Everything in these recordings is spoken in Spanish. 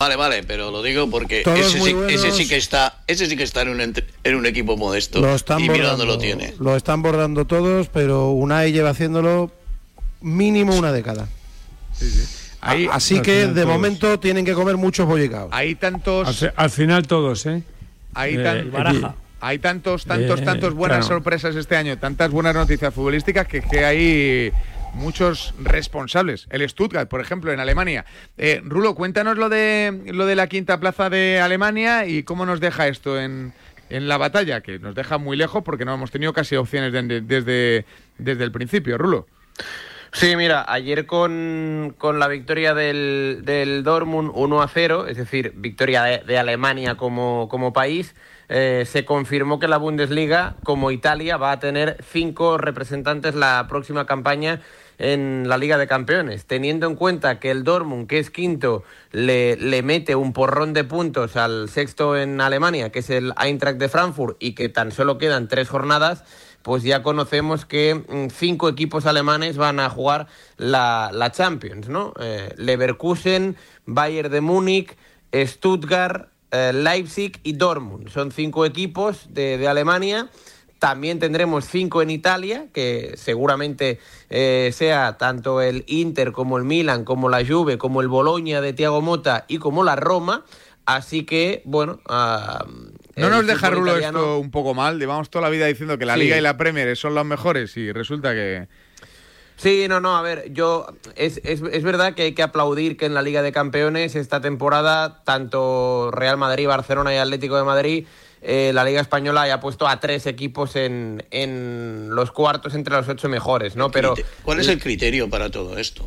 Vale, pero lo digo porque ese sí que está en un equipo modesto y mira dónde lo tiene. Lo están bordando todos, pero Unai lleva haciéndolo mínimo una década. Sí. Así que de momento tienen que comer muchos bollicaos. Hay tantos... Al final todos, Hay tantos buenas sorpresas este año, tantas buenas noticias futbolísticas que hay muchos responsables. El Stuttgart, por ejemplo, en Alemania. Rulo, cuéntanos lo de la quinta plaza de Alemania y cómo nos deja esto en la batalla, que nos deja muy lejos porque no hemos tenido casi opciones desde el principio. Rulo. Sí, mira, ayer con la victoria del Dortmund 1-0, es decir, victoria de Alemania como país, se confirmó que la Bundesliga, como Italia, va a tener 5 representantes la próxima campaña en la Liga de Campeones, teniendo en cuenta que el Dortmund, que es quinto, le mete un porrón de puntos al sexto en Alemania, que es el Eintracht de Frankfurt, y que tan solo quedan 3 jornadas, pues ya conocemos que 5 equipos alemanes van a jugar la Champions, ¿no? Leverkusen, Bayern de Múnich, Stuttgart, Leipzig y Dortmund. Son 5 equipos de Alemania. También tendremos 5 en Italia, que seguramente sea tanto el Inter como el Milan, como la Juve, como el Bologna de Thiago Motta y como la Roma. Así que, bueno... ¿No nos deja, Rulo, esto un poco mal? Llevamos toda la vida diciendo que la Liga y la Premier son los mejores y resulta que... Sí, no, a ver, es verdad que hay que aplaudir que en la Liga de Campeones esta temporada tanto Real Madrid, Barcelona y Atlético de Madrid, la Liga Española haya puesto a 3 equipos en los cuartos entre los 8 mejores, ¿no? Pero ¿cuál es el criterio para todo esto?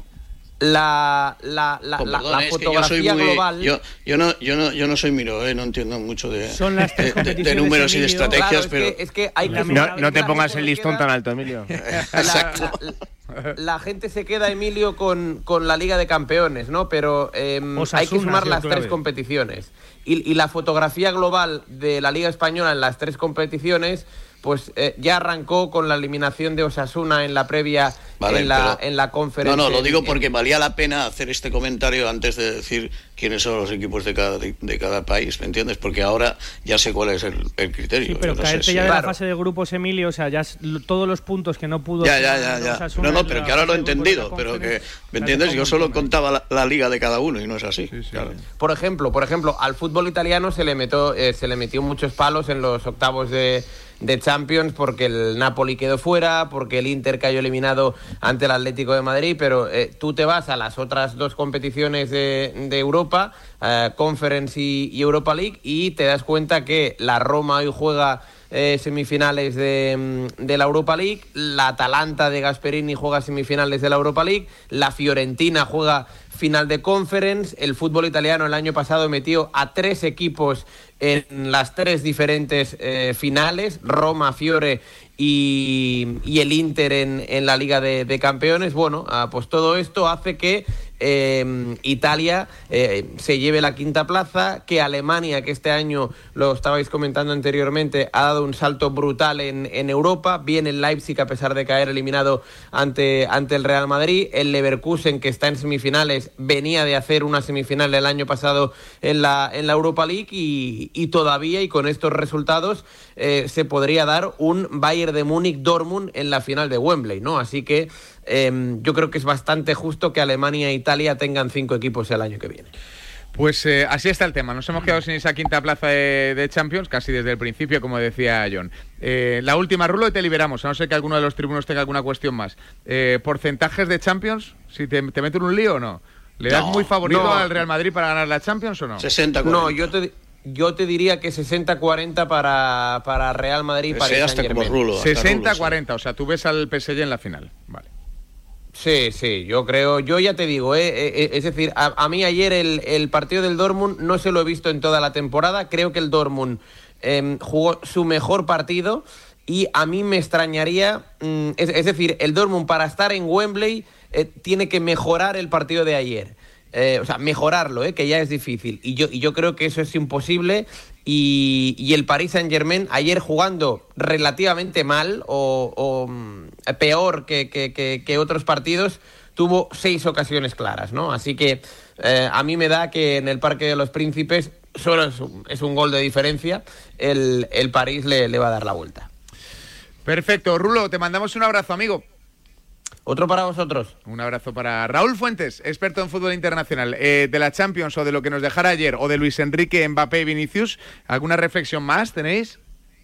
La fotografía global. Yo no soy Miro, no entiendo mucho de números y de estrategias, claro, pero es que hay que no te pongas el listón tan alto, Emilio. Exacto. La gente se queda, Emilio, con la Liga de Campeones, ¿no? Pero hay que sumar las 3 competiciones. Y la fotografía global de la Liga Española en las 3 competiciones, pues ya arrancó con la eliminación de Osasuna en la previa, en la conferencia. No, lo digo porque valía la pena hacer este comentario antes de decir quiénes son los equipos de cada país, ¿me entiendes? Porque ahora ya sé cuál es el criterio. Sí, pero caerte ya de la fase de grupos, Emilio, o sea, ya todos los puntos que no pudo... Ya. No, pero que ahora lo he entendido, pero que, ¿me entiendes? Yo solo contaba la liga de cada uno y no es así. Sí. Claro. Por ejemplo, al fútbol italiano se le metió muchos palos en los octavos de Champions porque el Napoli quedó fuera, porque el Inter cayó eliminado ante el Atlético de Madrid, pero tú te vas a las otras 2 competiciones de Europa, Conference y Europa League, y te das cuenta que la Roma hoy juega semifinales de la Europa League, la Atalanta de Gasperini juega semifinales de la Europa League, la Fiorentina juega final de Conference. El fútbol italiano el año pasado metió a 3 equipos en las 3 diferentes finales, Roma, Fiore y el Inter en la Liga de Campeones. Bueno, pues todo esto hace que Italia se lleve la quinta plaza, que Alemania, que este año, lo estabais comentando anteriormente, ha dado un salto brutal en Europa. Viene el Leipzig, a pesar de caer eliminado ante el Real Madrid. El Leverkusen, que está en semifinales, venía de hacer una semifinal el año pasado en la Europa League, y todavía, y con estos resultados, se podría dar un Bayern de Múnich-Dortmund en la final de Wembley, ¿no? Así que yo creo que es bastante justo que Alemania e Italia tengan 5 equipos el año que viene. Pues así está el tema. Nos hemos quedado sin esa quinta plaza de Champions casi desde el principio, como decía John. La última, Rulo, y te liberamos, a no ser que alguno de los tribunos tenga alguna cuestión más. ¿Porcentajes de Champions? ¿Si te meten un lío o no? ¿Le das muy favorito al Real Madrid para ganar la Champions o no? 60-40. No, yo te diría que 60-40 para Real Madrid y Paris Saint-Germain. 60-40, o sea, tú ves al PSG en la final. Vale. Sí, yo ya te digo, es decir, a mí ayer el partido del Dortmund no se lo he visto en toda la temporada. Creo que el Dortmund jugó su mejor partido, y a mí me extrañaría, es decir, el Dortmund, para estar en Wembley, tiene que mejorar el partido de ayer. O sea, mejorarlo, que ya es difícil, y yo creo que eso es imposible. Y el Paris Saint-Germain, ayer jugando relativamente mal o peor que otros partidos, tuvo 6 ocasiones claras, ¿no? Así que a mí me da que en el Parque de los Príncipes solo es un gol de diferencia, el París le va a dar la vuelta. Perfecto, Rulo, te mandamos un abrazo, amigo. Otro para vosotros. Un abrazo para Raúl Fuentes, experto en fútbol internacional. De la Champions o de lo que nos dejara ayer, o de Luis Enrique, Mbappé y Vinicius, ¿alguna reflexión más tenéis?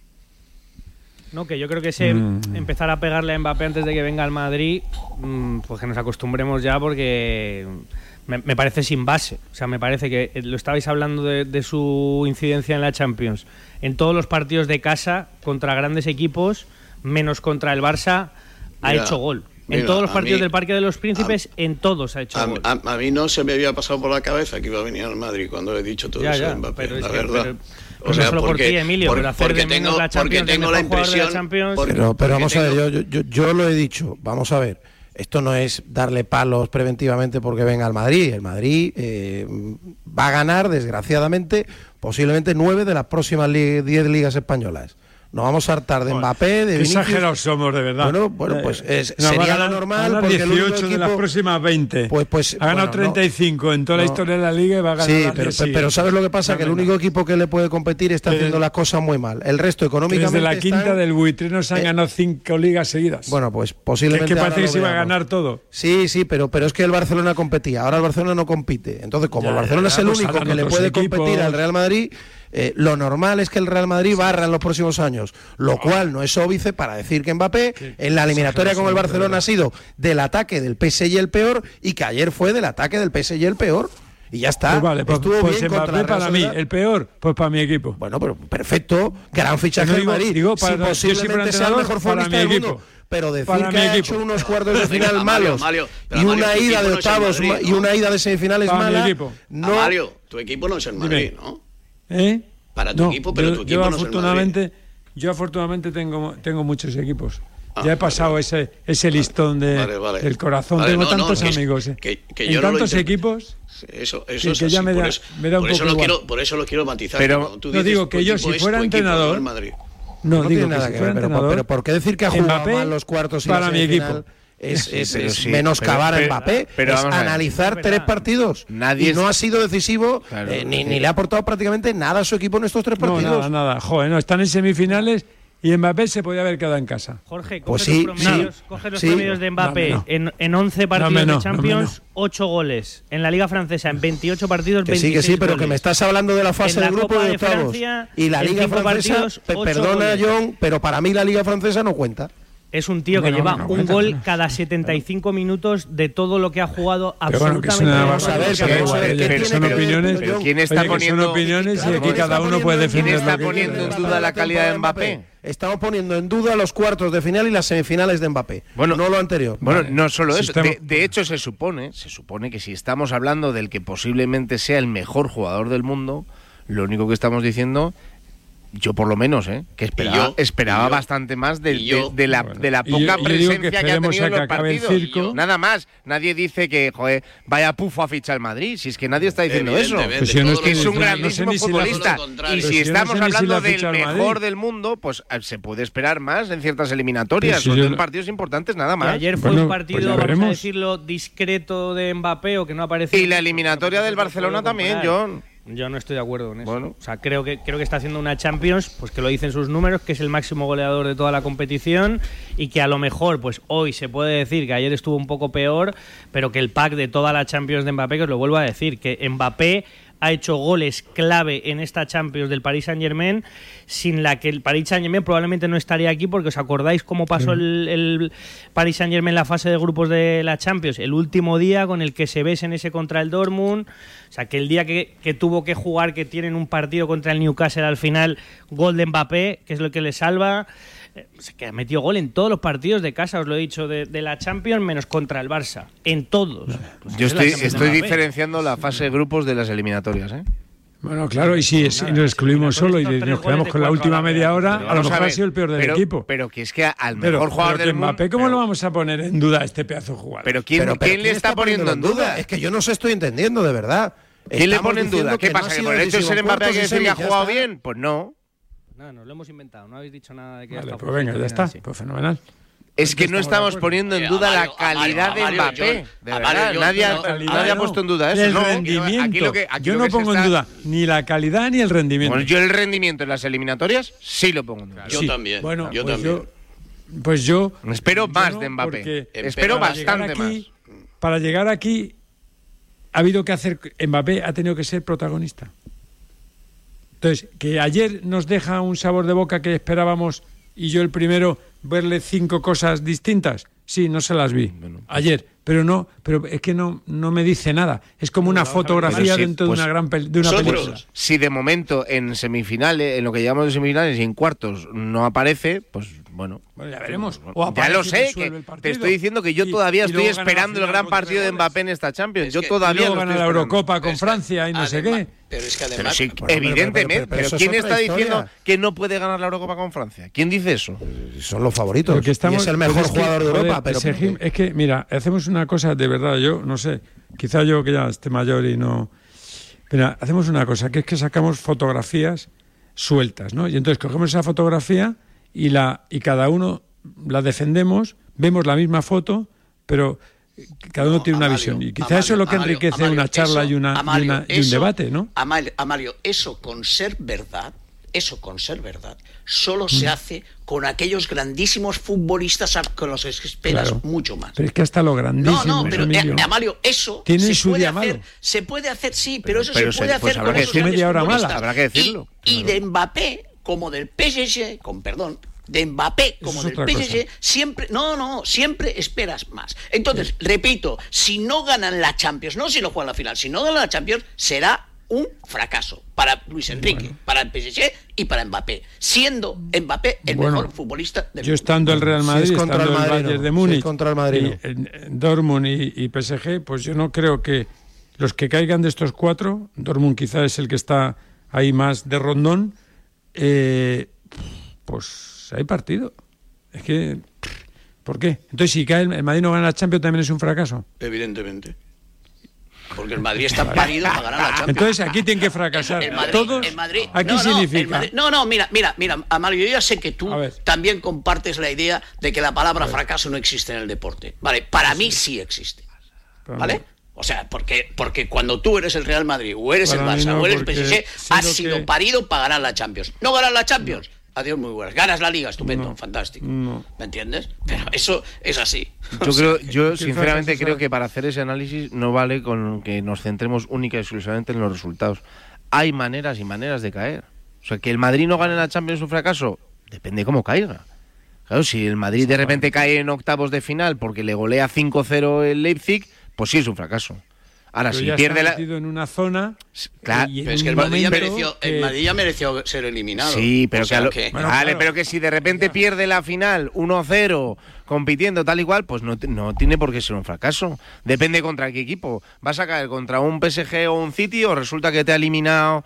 No, que yo creo que empezar a pegarle a Mbappé antes de que venga al Madrid, pues que nos acostumbremos ya, porque me parece sin base. O sea, me parece que lo estabais hablando de su incidencia en la Champions. En todos los partidos de casa, contra grandes equipos, menos contra el Barça, ha hecho gol. En todos los partidos del Parque de los Príncipes, en todos ha hecho gol. A mí no se me había pasado por la cabeza que iba a venir al Madrid cuando he dicho todo eso de Mbappé, la verdad. O sea, no solo por ti, Emilio, pero hacer de menos la Champions, tengo la impresión, pero vamos a ver, yo lo he dicho, vamos a ver, esto no es darle palos preventivamente porque venga al Madrid. El Madrid va a ganar, desgraciadamente, posiblemente 9 de las próximas 10 ligas españolas. Nos vamos a hartar de Mbappé, de Vinicius. Exagerados somos, de verdad. Bueno, pues sería lo normal. Porque 18 de las próximas 20. Pues ha ganado 35 en toda la historia de la Liga y va a ganar. Sí, pero ¿sabes lo que pasa? Que el único equipo que le puede competir está haciendo las cosas muy mal. El resto, económicamente. Desde la quinta del buitre nos han ganado 5 ligas seguidas. Bueno, pues posiblemente. Que parece que se iba a ganar todo. Sí, pero es que el Barcelona competía. Ahora el Barcelona no compite. Entonces, como el Barcelona es el único que le puede competir al Real Madrid. Lo normal es que el Real Madrid barra en los próximos años, lo cual no es óbice para decir que Mbappé en la eliminatoria con el Barcelona ha sido del ataque del PSG el peor y que ayer fue del ataque del PSG el peor. Y ya está. Pues vale, estuvo pues bien Mbappé contra para mí, el peor, pues para mi equipo. Bueno, pero perfecto, gran fichaje del Madrid. Posiblemente sea el mejor futbolista del mundo. Pero decir que ha hecho unos cuartos de final malos y una ida de octavos y una ida de semifinales mala. No, Mario, tu equipo no es el Madrid, ¿no? Para tu equipo, pero tu equipo no es el Madrid. Yo afortunadamente tengo muchos equipos. Ya he pasado ese listón del corazón. Tengo tantos amigos. Que en tantos equipos. Eso que es ya así, me da un poco igual. Por eso lo quiero matizar. Pero tú no digo que yo, si fuera entrenador. No digo nada que ver, pero ¿por qué decir que ha jugado mal los cuartos y para mi equipo? Es menoscabar a Mbappé, es analizar 3 partidos. Y no ha sido decisivo, ni le ha aportado prácticamente nada a su equipo en estos 3 partidos. Nada. Joder, no, están en semifinales y Mbappé se podía haber quedado en casa. Jorge, coge los promedios de Mbappé. En 11 partidos de Champions, 8 goles. En la Liga Francesa, en 28 partidos, 26 goles. pero que me estás hablando de la fase de grupo de octavos. Y la Liga Francesa, perdona John, pero para mí la Liga Francesa no cuenta. Es un tío que lleva un gol cada 75 minutos de todo lo que ha jugado absolutamente. Pero son opiniones. ¿Quién está poniendo opiniones y aquí cada uno puede defender? ¿Quién está poniendo en duda la calidad de Mbappé? Estamos poniendo en duda los cuartos de final y las semifinales de Mbappé. Bueno, no lo anterior. Bueno, no solo eso. De hecho, se supone que si estamos hablando del que posiblemente sea el mejor jugador del mundo, lo único que estamos diciendo. Yo por lo menos, que esperaba bastante más de la poca presencia que ha tenido en los partidos. Nada más. Nadie dice que, vaya pufo a fichar el Madrid. Si es que nadie está diciendo eso. Es un grandísimo futbolista. Y si estamos hablando del mejor del mundo, pues se puede esperar más en ciertas eliminatorias. Son partidos importantes, nada más. Ayer fue un partido, vamos a decirlo, discreto de Mbappé o que no apareció. Y la eliminatoria del Barcelona también, John. Yo no estoy de acuerdo en eso. Bueno. O sea, creo que está haciendo una Champions, pues que lo dicen sus números, que es el máximo goleador de toda la competición y que a lo mejor, pues hoy se puede decir que ayer estuvo un poco peor, pero que el pack de toda la Champions de Mbappé, que os lo vuelvo a decir, que Mbappé ha hecho goles clave en esta Champions del Paris Saint-Germain, sin la que el Paris Saint-Germain probablemente no estaría aquí, porque os acordáis cómo pasó el Paris Saint-Germain en la fase de grupos de la Champions, el último día con el que se ves en ese contra el Dortmund, o sea, que el día que tuvo que jugar, que tienen un partido contra el Newcastle al final, gol de Mbappé, que es lo que le salva. Que ha metido gol en todos los partidos de casa, os lo he dicho, de la Champions, menos contra el Barça. En todos. Pues yo estoy diferenciando la fase de grupos de las eliminatorias, Bueno, claro, y si nos excluimos solo y nos quedamos con la última media hora, a lo mejor ha sido el peor del equipo. Pero que es que al mejor jugador del mundo... Mbappé, ¿cómo lo vamos a poner en duda a este pedazo de jugador? Pero ¿quién le está poniendo en duda? Es que yo no se estoy entendiendo, de verdad. ¿Quién le pone en duda? ¿Qué pasa? ¿Que por el hecho de ser Mbappé hay que decir que ha jugado bien? Pues no. No, nos lo hemos inventado, no habéis dicho nada de que... Vale, pues venga, ya está, pues fenomenal. Es que no estamos poniendo en duda la calidad de Mbappé. De verdad, nadie ha puesto en duda eso. El rendimiento. Yo no pongo en duda ni la calidad ni el rendimiento. Bueno, yo el rendimiento en las eliminatorias sí lo pongo en duda. Yo también. Bueno, yo también. Pues yo espero más de Mbappé. Espero bastante más. Para llegar aquí ha habido que hacer. Mbappé ha tenido que ser protagonista. Entonces, que ayer nos deja un sabor de boca que esperábamos, y yo el primero, verle 5 cosas distintas. Sí, no se las vi ayer, pero es que no me dice nada. Es como una fotografía dentro de una película. Si de momento en semifinales, en lo que llamamos de semifinales y en cuartos no aparece, pues bueno, ya veremos. Ya lo sé, que te estoy diciendo que yo todavía estoy esperando el gran partido de Mbappé en esta Champions. Yo todavía no gana la Eurocopa con Francia y no sé qué. Pero es que además, evidentemente, pero ¿quién está diciendo que no puede ganar la Eurocopa con Francia? ¿Quién dice eso? Son los favoritos. Y es el mejor jugador de Europa. Pero es que, mira, hacemos una cosa de verdad, yo no sé, quizá yo que ya esté mayor y no... Mira, hacemos una cosa, que es que sacamos fotografías sueltas, ¿no? Y entonces cogemos esa fotografía y cada uno la defendemos, vemos la misma foto, pero cada uno tiene una visión. Y quizá eso es lo que enriquece una charla y un debate, ¿no? Amalio, eso con ser verdad, solo se hace con aquellos grandísimos futbolistas con los que esperas mucho más. Pero es que hasta lo grandísimo. No, pero Amalio, eso se puede hacer, sí, pero eso se puede hacer con esos media hora mala. Habrá que decirlo. Y de Mbappé, como del PSG, de Mbappé como del PSG, siempre esperas más. Entonces, repito, si no ganan la Champions, no si no juegan la final, si no ganan la Champions, será un fracaso para Luis Enrique, para el PSG y para Mbappé, siendo Mbappé el mejor futbolista del mundo. Yo estando el Real Madrid, estando el Bayern de Múnich, contra el Madrid, Dortmund y PSG, pues yo no creo que los que caigan de estos 4, Dortmund quizá es el que está ahí más de rondón, pues hay partido. Es que, ¿por qué? Entonces, si cae el Madrid no gana la Champions, ¿también es un fracaso? Evidentemente. Porque el Madrid está parido para ganar la Champions. Entonces, aquí tienen que fracasar. Todos. Aquí significa. Mira, Amalio, yo ya sé que tú también compartes la idea de que la palabra fracaso no existe en el deporte. Vale, para mí sí existe. ¿Vale? O sea, porque cuando tú eres el Real Madrid, o eres el Barça, o eres el PSG, has sido parido para ganar la Champions. ¿No ganar la Champions? Adiós, muy buenas. Ganas la Liga, estupendo, fantástico. ¿Me entiendes? Pero eso es así. Yo sinceramente creo que para hacer ese análisis no vale con que nos centremos única y exclusivamente en los resultados. Hay maneras y maneras de caer. O sea, que el Madrid no gane la Champions es un fracaso, depende cómo caiga. Claro, si el Madrid de repente cae en octavos de final porque le golea 5-0 el Leipzig, pues sí es un fracaso. Ahora, pero si ya pierde está metido en una zona. Claro, pero es que el Madrid ya mereció ser eliminado. Sí, pero pero que si de repente pierde la final 1-0 compitiendo tal y cual, pues no tiene por qué ser un fracaso. Depende contra qué equipo. ¿Vas a caer contra un PSG o un City o resulta que te ha eliminado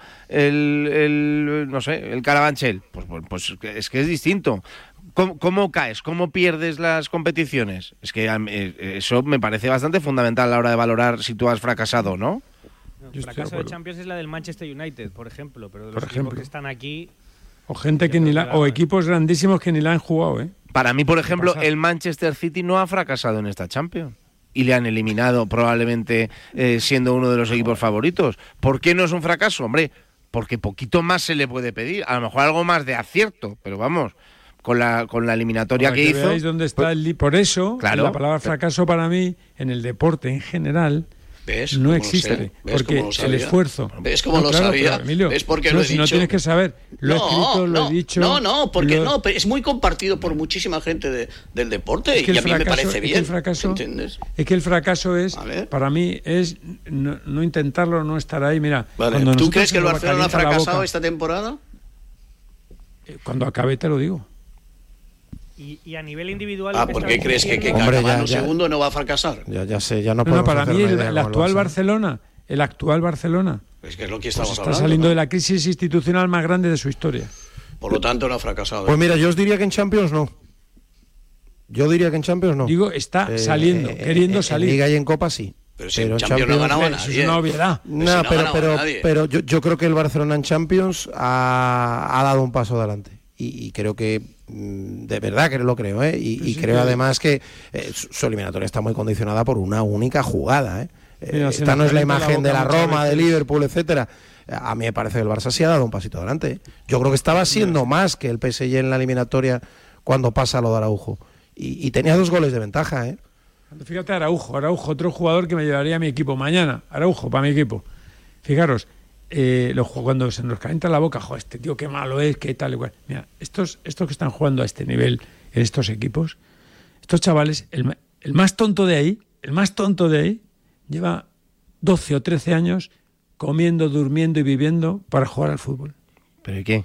el Carabanchel? Pues es que es distinto. ¿Cómo caes? ¿Cómo pierdes las competiciones? Es que eso me parece bastante fundamental a la hora de valorar si tú has fracasado, ¿no? El fracaso de Champions es la del Manchester United, por ejemplo, pero de los equipos que están aquí... O gente que o equipos grandísimos que ni la han jugado, ¿eh? Para mí, por ejemplo, el Manchester City no ha fracasado en esta Champions. Y le han eliminado probablemente siendo uno de los equipos favoritos. ¿Por qué no es un fracaso? Hombre, porque poquito más se le puede pedir. A lo mejor algo más de acierto, pero vamos... Con la eliminatoria que hizo. Veáis dónde está por eso, claro, la palabra fracaso para mí, en el deporte en general, no existe. Porque el esfuerzo. ¿Ves cómo lo sabía? ¿Ves por qué lo he dicho? No tienes que saber. Lo he escrito, lo he dicho. Pero es muy compartido por muchísima gente del deporte y a mí me parece bien. ¿Entiendes? Es que el fracaso es, para mí, es no intentarlo, no estar ahí. Mira, ¿tú crees que el Barcelona ha fracasado esta temporada? Cuando acabe te lo digo. Y a nivel individual... ¿por qué crees que Cavani segundo no va a fracasar? Ya sé, ya no podemos para mí el actual Barcelona, es que es lo que estamos está saliendo de la crisis institucional más grande de su historia. Por lo tanto no ha fracasado. Pues mira, yo os diría que en Champions no. Digo, está saliendo, queriendo salir. En Liga y en Copa sí. Pero si en Champions no ganaba nadie. Es una obviedad. Pero yo creo que el Barcelona en Champions ha dado un paso adelante. y creo que de verdad que lo creo, y creo además que su eliminatoria está muy condicionada por una única jugada. Mira, esta no es la imagen de la Roma, de Liverpool, etcétera. A mí me parece que el Barça sí ha dado un pasito adelante. Yo creo que estaba siendo más que el PSG en la eliminatoria cuando pasa lo de Araujo, y tenía 2 goles de ventaja. Fíjate, Araujo, otro jugador que me llevaría a mi equipo mañana. Araujo, para mi equipo. Fijaros, cuando se nos calienta la boca, este tío qué malo es, qué tal, igual. Mira, estos que están jugando a este nivel en estos equipos, estos chavales, el más tonto de ahí, lleva 12 o 13 años comiendo, durmiendo y viviendo para jugar al fútbol. ¿Pero qué?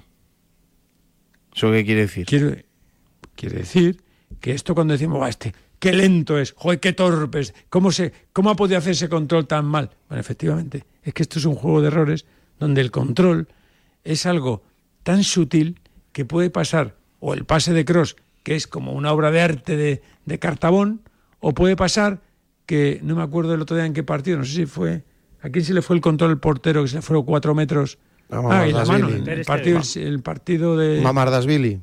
¿Eso qué quiere decir? Quiere decir que esto, cuando decimos, qué lento es, qué torpe es, ¿cómo ha podido hacer ese control tan mal? Bueno, efectivamente, es que esto es un juego de errores donde el control es algo tan sutil que puede pasar, o el pase de Kroos, que es como una obra de arte de Cartabón, o puede pasar que, no me acuerdo el otro día en qué partido, no sé si fue, ¿a quién se le fue el control al portero que se le fueron 4 metros? Y la mano, el partido de... Mamardashvili.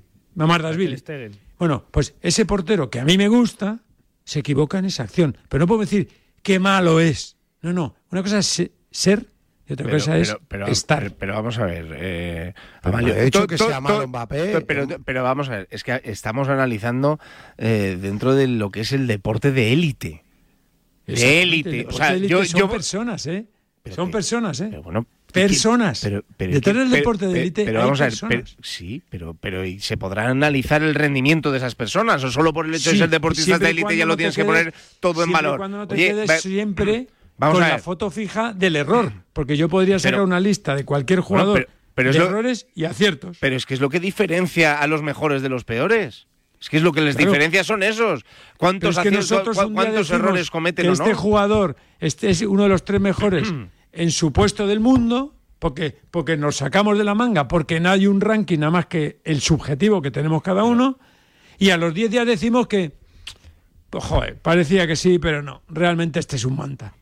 Bueno, pues ese portero, que a mí me gusta, se equivoca en esa acción. Pero no puedo decir qué malo es. No. Una cosa es ser y otra cosa es estar. Pero vamos a ver. He dicho que sea malo Mbappé. Pero vamos a ver, es que estamos analizando dentro de lo que es el deporte de élite. De élite. O sea, son personas, Son personas, Pero bueno, personas. Detrás del deporte de élite pero vamos a ver, sí, pero ¿y se podrá analizar el rendimiento de esas personas? ¿O solo por el hecho de ser deportistas de élite ya lo tienes que poner todo en valor? Cuando no te quedes siempre con la foto fija del error. Porque yo podría sacar una lista de cualquier jugador de errores y aciertos. Pero es que es lo que diferencia a los mejores de los peores. Es que es lo que les diferencia son esos. ¿Cuántos errores cometen o no? Este jugador es uno de los 3 mejores en su puesto del mundo, porque nos sacamos de la manga, porque no hay un ranking nada más que el subjetivo que tenemos cada uno, y a los 10 días decimos que, parecía que sí, pero no, realmente este es un manta.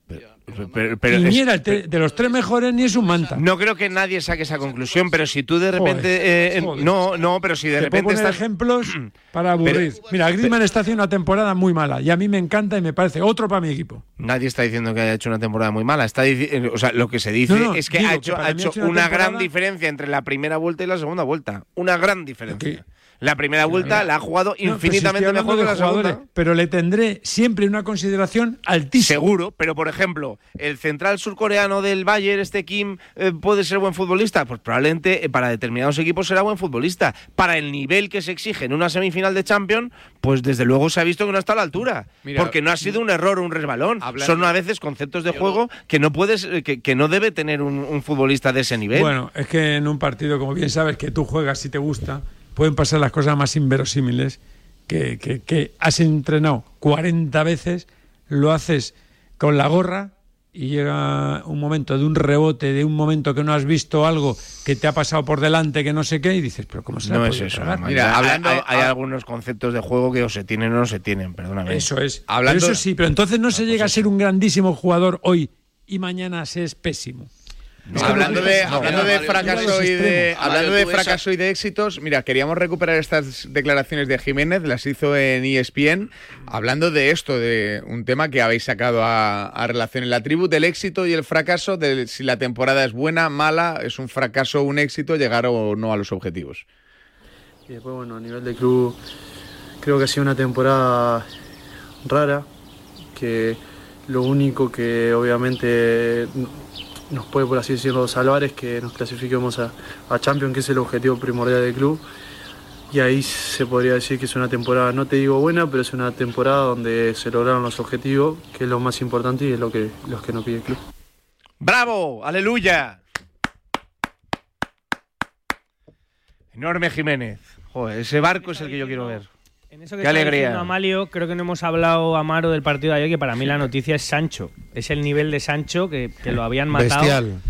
Y ni era de los 3 mejores ni es un manta. No creo que nadie saque esa conclusión, pero si tú de repente pero si de repente estás ejemplos para aburrir. Mira, Griezmann está haciendo una temporada muy mala y a mí me encanta y me parece otro para mi equipo. Nadie está diciendo que haya hecho una temporada muy mala. Lo que se dice es que ha hecho una gran diferencia entre la primera vuelta y la segunda vuelta. Una gran diferencia. La primera vuelta la ha jugado infinitamente mejor que la segunda. Pero le tendré siempre una consideración altísima. Seguro, pero por ejemplo, el central surcoreano del Bayern, Kim, ¿puede ser buen futbolista? Pues probablemente para determinados equipos será buen futbolista. Para el nivel que se exige en una semifinal de Champions, pues desde luego se ha visto que no está a la altura. Mira, porque no ha sido un error o un resbalón. Son a veces conceptos de juego que no puedes, que no debe tener un futbolista de ese nivel. Bueno, es que en un partido, como bien sabes, que tú juegas si te gusta, pueden pasar las cosas más inverosímiles, que has entrenado 40 veces, lo haces con la gorra y llega un momento de un rebote, de un momento que no has visto algo que te ha pasado por delante, que no sé qué, y dices, pero ¿cómo se no es eso? Mira, hay algunos conceptos de juego que o se tienen o no se tienen, perdóname. Eso es. Pero eso sí, pero entonces no se llega a ser un grandísimo jugador hoy y mañana se es pésimo. Hablando de fracaso y de éxitos, mira, queríamos recuperar estas declaraciones de Jiménez, las hizo en ESPN, hablando de esto, de un tema que habéis sacado a relación en la tribu, del éxito y el fracaso, de si la temporada es buena, mala, es un fracaso o un éxito, llegar o no a los objetivos. Y después, bueno, a nivel de club, creo que ha sido una temporada rara, que lo único que obviamente nos puede, por así decirlo, salvar es que nos clasifiquemos a Champions, que es el objetivo primordial del club. Y ahí se podría decir que es una temporada, no te digo buena, pero es una temporada donde se lograron los objetivos, que es lo más importante y es los que nos pide el club. ¡Bravo! ¡Aleluya! Enorme Jiménez. Joder, ese barco es el que yo quiero ver. En eso que está diciendo Amalio, creo que no hemos hablado, Amaro, del partido de ayer, que para mí la noticia es Sancho. Es el nivel de Sancho que lo habían matado. Bestial.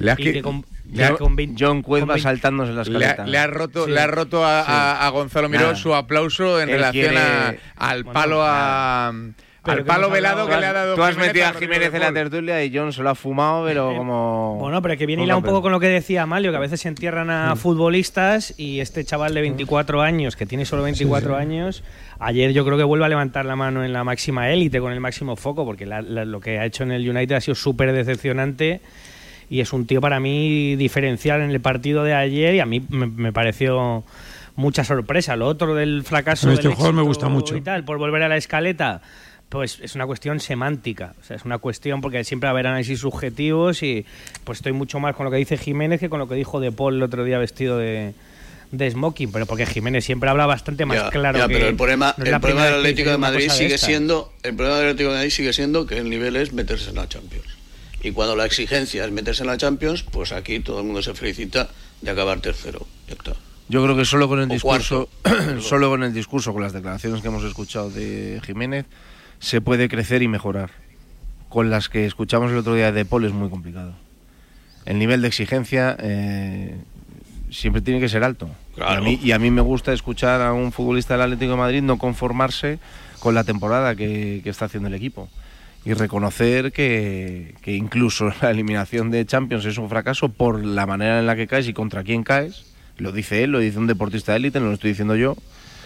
John Cueva saltándose la escaleta. Le ha roto a Gonzalo Miró su aplauso en relación al palo a Al palo velado que le ha dado. Tú has metido a Jiménez en la tertulia y John se lo ha fumado, pero como. Bueno, pero que viene hilado un poco con lo que decía Amalio, que a veces se entierran a futbolistas y este chaval de 24 años, que tiene solo 24 años, ayer yo creo que vuelve a levantar la mano en la máxima élite, con el máximo foco, porque lo que ha hecho en el United ha sido súper decepcionante y es un tío para mí diferencial en el partido de ayer y a mí me pareció mucha sorpresa. Lo otro del fracaso este jugador me gusta mucho y tal, por volver a la escaleta, pues es una cuestión semántica, o sea, es una cuestión porque siempre va a haber análisis subjetivos y pues estoy mucho más con lo que dice Jiménez que con lo que dijo De Paul el otro día vestido de smoking, pero porque Jiménez siempre habla bastante más claro. Pero el problema del Atlético de Madrid sigue siendo que el nivel es meterse en la Champions. Y cuando la exigencia es meterse en la Champions, pues aquí todo el mundo se felicita de acabar tercero. Ya está. Yo creo que solo con el discurso, con las declaraciones que hemos escuchado de Jiménez, se puede crecer y mejorar. Con las que escuchamos el otro día de Paul es muy complicado. El nivel de exigencia siempre tiene que ser alto. Claro. Y a mí me gusta escuchar a un futbolista del Atlético de Madrid no conformarse con la temporada que está haciendo el equipo. Y reconocer que incluso la eliminación de Champions es un fracaso por la manera en la que caes y contra quién caes. Lo dice él, lo dice un deportista de élite, no lo estoy diciendo yo.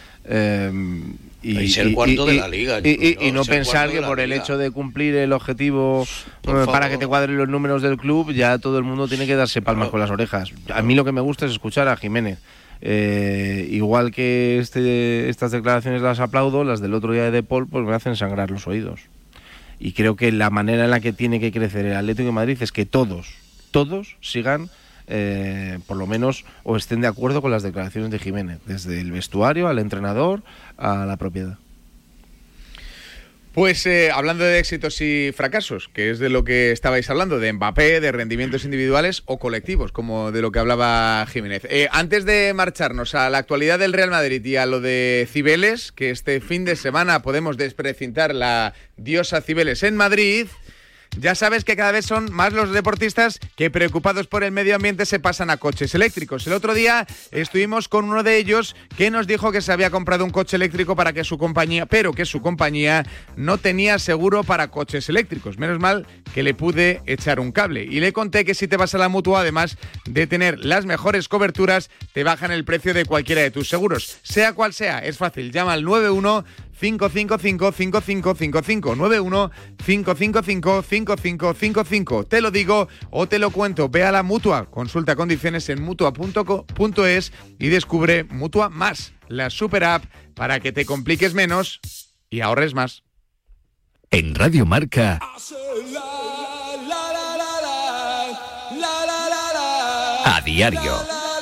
Y ser cuarto de la liga. Y no pensar que por el hecho de cumplir el objetivo para que te cuadren los números del club, ya todo el mundo tiene que darse palmas con las orejas. A mí lo que me gusta es escuchar a Jiménez. Igual que estas declaraciones las aplaudo, las del otro día de Paul pues me hacen sangrar los oídos. Y creo que la manera en la que tiene que crecer el Atlético de Madrid es que todos sigan por lo menos o estén de acuerdo con las declaraciones de Jiménez, desde el vestuario al entrenador a la propiedad. Pues hablando de éxitos y fracasos, que es de lo que estabais hablando, de Mbappé, de rendimientos individuales o colectivos, como de lo que hablaba Jiménez. Antes de marcharnos a la actualidad del Real Madrid y a lo de Cibeles, que este fin de semana podemos desprecintar la diosa Cibeles en Madrid, ya sabes que cada vez son más los deportistas que, preocupados por el medio ambiente, se pasan a coches eléctricos. El otro día estuvimos con uno de ellos que nos dijo que se había comprado un coche eléctrico para que su compañía, pero que su compañía no tenía seguro para coches eléctricos. Menos mal que le pude echar un cable. Y le conté que si te vas a la Mutua, además de tener las mejores coberturas, te bajan el precio de cualquiera de tus seguros. Sea cual sea, es fácil. Llama al 91-555-5555. 91-555-5555. Te lo digo o te lo cuento. Ve a la Mutua. Consulta condiciones en mutua.es y descubre Mutua Más, la super app para que te compliques menos y ahorres más. En Radio Marca. A diario.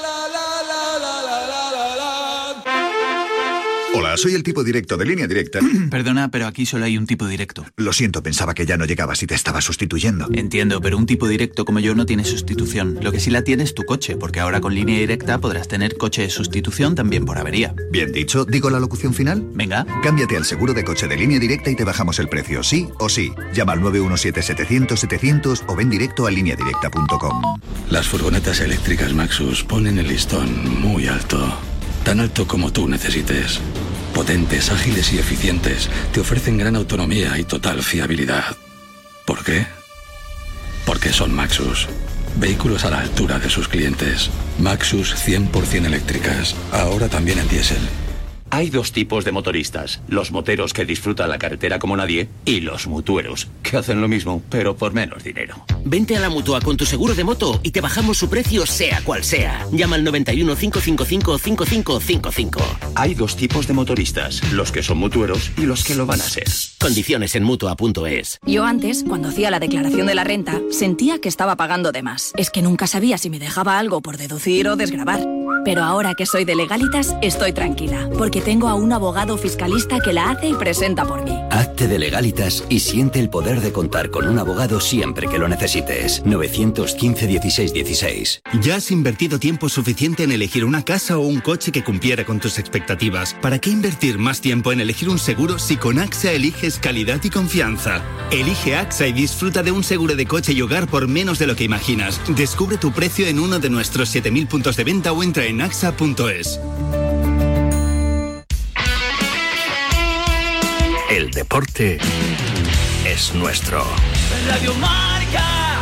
Hola, soy el tipo directo de Línea Directa. Perdona, pero aquí solo hay un tipo directo. Lo siento, pensaba que ya no llegabas y te estaba sustituyendo. Entiendo, pero un tipo directo como yo no tiene sustitución. Lo que sí la tiene es tu coche, porque ahora con Línea Directa podrás tener coche de sustitución también por avería. Bien dicho, ¿digo la locución final? Venga. Cámbiate al seguro de coche de Línea Directa y te bajamos el precio, sí o sí. Llama al 917-700-700 o ven directo a lineadirecta.com. Las furgonetas eléctricas Maxus ponen el listón muy alto. Tan alto como tú necesites. Potentes, ágiles y eficientes, te ofrecen gran autonomía y total fiabilidad. ¿Por qué? Porque son Maxus. Vehículos a la altura de sus clientes. Maxus 100% eléctricas, ahora también en diésel. Hay dos tipos de motoristas, los moteros que disfrutan la carretera como nadie y los mutueros, que hacen lo mismo, pero por menos dinero. Vente a la Mutua con tu seguro de moto y te bajamos su precio sea cual sea. Llama al 91 555 5555. Hay dos tipos de motoristas, los que son mutueros y los que lo van a ser. Condiciones en Mutua.es. Yo antes, cuando hacía la declaración de la renta, sentía que estaba pagando de más. Es que nunca sabía si me dejaba algo por deducir o desgravar. Pero ahora que soy de Legalitas, estoy tranquila, porque tengo a un abogado fiscalista que la hace y presenta por mí. Hazte de Legalitas y siente el poder de contar con un abogado siempre que lo necesites. 915-1616. ¿Ya has invertido tiempo suficiente en elegir una casa o un coche que cumpliera con tus expectativas? ¿Para qué invertir más tiempo en elegir un seguro si con AXA eliges calidad y confianza? Elige AXA y disfruta de un seguro de coche y hogar por menos de lo que imaginas. Descubre tu precio en uno de nuestros 7.000 puntos de venta o entra en AXA.es. El deporte es nuestro. Radio Marca.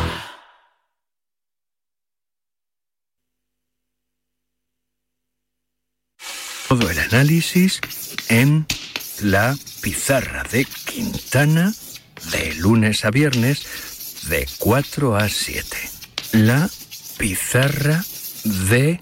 Todo el análisis en La Pizarra de Quintana, de lunes a viernes, de 4 a 7. La Pizarra de...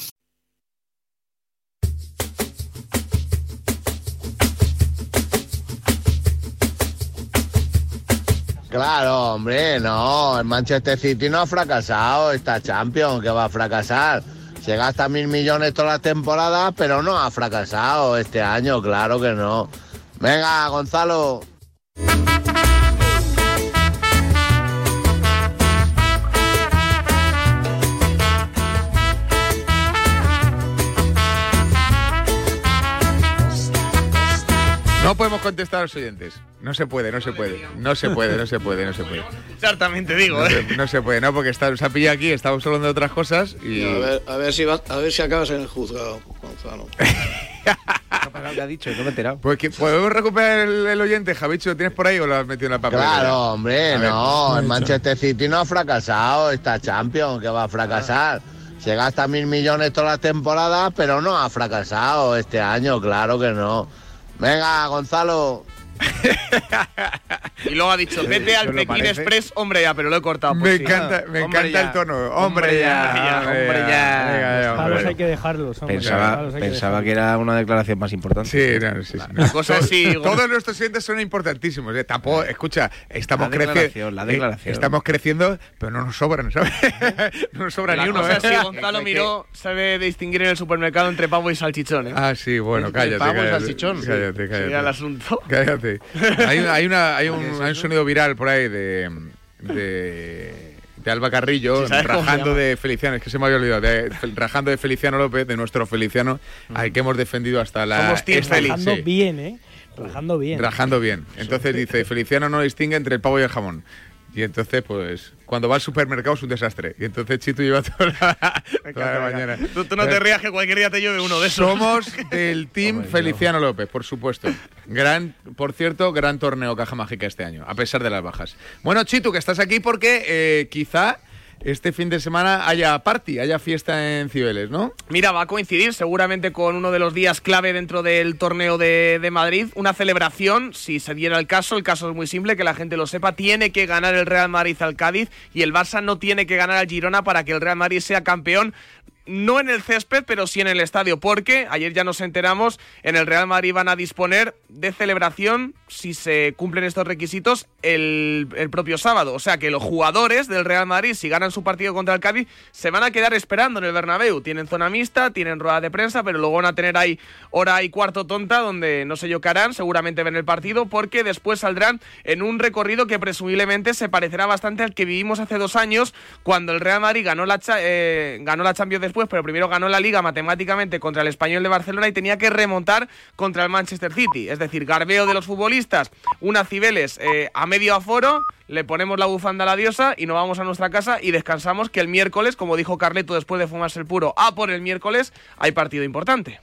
Claro, hombre, no, el Manchester City no ha fracasado esta Champions, que va a fracasar. Se gasta 1.000 millones todas las temporadas, pero no ha fracasado este año, claro que no. Venga, Gonzalo. No podemos contestar a los oyentes. No se puede. Exactamente, digo, No se puede, porque se ha pillado aquí, estamos hablando de otras cosas y... A ver si acabas en el juzgado, Gonzalo. ¿Qué ha dicho? No me he enterado. Pues ¿podemos recuperar el oyente, Javicho? ¿Lo tienes por ahí o lo has metido en la papelera? Claro, hombre, no, el Manchester City no ha fracasado esta Champions, que va a fracasar. Se gasta 1.000 millones todas las temporadas, pero no ha fracasado este año, claro que no. Venga, Gonzalo. Y luego ha dicho, vete al Pekín Express, hombre ya, pero lo he cortado. Me encanta el tono. Hombre ya. Palos hay que dejarlos. Pensaba que era una declaración más importante. Sí. La cosa es si... Todos nuestros clientes son importantísimos. Tampoco, escucha, estamos creciendo, pero no nos sobran, ¿sabes? No nos sobra ni uno. La cosa es si Gonzalo Miró sabe distinguir en el supermercado entre pavo y salchichón. Ah, sí, bueno, cállate. Pavo y salchichón. Cállate. Sería el asunto. Cállate. Hay un sonido viral por ahí de Alba Carrillo rajando de Feliciano, es que se me había olvidado, rajando de Feliciano López, de nuestro Feliciano, al que hemos defendido hasta la... Rajando bien, Rajando bien. Entonces dice, Feliciano no distingue entre el pavo y el jamón. Y entonces, pues, cuando va al supermercado es un desastre. Y entonces Chitu lleva toda la mañana. Tú no te rías que cualquier día te llueve uno de esos. Somos del team Feliciano López, por supuesto. Por cierto, gran torneo Caja Mágica este año, a pesar de las bajas. Bueno, Chitu, que estás aquí porque quizá este fin de semana haya fiesta en Cibeles, ¿no? Mira, va a coincidir seguramente con uno de los días clave dentro del torneo de Madrid, una celebración, si se diera el caso es muy simple, que la gente lo sepa, tiene que ganar el Real Madrid al Cádiz y el Barça no tiene que ganar al Girona para que el Real Madrid sea campeón. No en el césped, pero sí en el estadio, porque ayer ya nos enteramos, en el Real Madrid van a disponer de celebración, si se cumplen estos requisitos, el propio sábado. O sea que los jugadores del Real Madrid, si ganan su partido contra el Cádiz, se van a quedar esperando en el Bernabéu. Tienen zona mixta, tienen rueda de prensa, pero luego van a tener ahí hora y cuarto tonta, donde no sé yo qué harán, seguramente ven el partido, porque después saldrán en un recorrido que presumiblemente se parecerá bastante al que vivimos hace 2 años, cuando el Real Madrid ganó la Champions después, pero primero ganó la Liga matemáticamente contra el Español de Barcelona y tenía que remontar contra el Manchester City. Es decir, garbeo de los futbolistas, una Cibeles a medio aforo, le ponemos la bufanda a la diosa y nos vamos a nuestra casa y descansamos, que el miércoles, como dijo Carleto después de fumarse el puro, por el miércoles hay partido importante.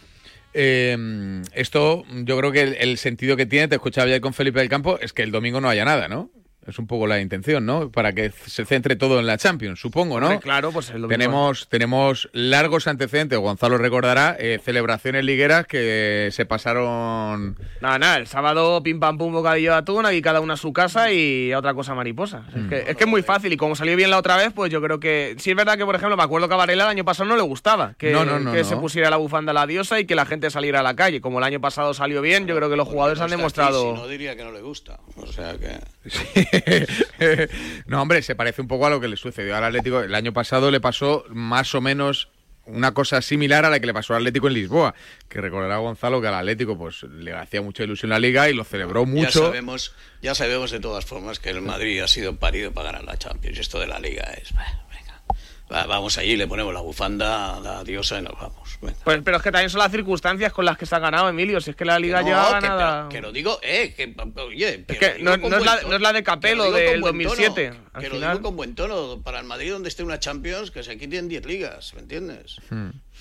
Esto, yo creo que el sentido que tiene, te escuchaba ya con Felipe del Campo, es que el domingo no haya nada, ¿no? Es un poco la intención, ¿no? Para que se centre todo en la Champions, supongo, ¿no? Hombre, claro, pues el domingo. Tenemos largos antecedentes, Gonzalo recordará, celebraciones ligueras que se pasaron... Nada, el sábado pim pam pum bocadillo de atún, aquí cada una a su casa y a otra cosa mariposa. Es que es muy fácil y como salió bien la otra vez, pues yo creo que... Sí es verdad que, por ejemplo, me acuerdo que a Varela el año pasado no le gustaba que se pusiera la bufanda a la diosa y que la gente saliera a la calle. Como el año pasado salió bien, yo creo que los jugadores han demostrado... Si no, diría que no le gusta, o sea que... Sí. No, hombre, se parece un poco a lo que le sucedió al Atlético. El año pasado le pasó más o menos una cosa similar a la que le pasó al Atlético en Lisboa, que recordará Gonzalo que al Atlético pues le hacía mucha ilusión la Liga y lo celebró mucho. Ya sabemos de todas formas que el Madrid ha sido parido para ganar la Champions. Esto de la Liga es... Vamos allí, le ponemos la bufanda a la diosa y nos vamos. Pues, pero es que también son las circunstancias con las que se ha ganado, Emilio. Si es que la Liga lleva ganada... Que lo digo, oye... Es que no es la de Capello del 2007. Que lo digo con buen tono. Para el Madrid, donde esté una Champions, que se quiten 10 ligas, ¿me entiendes?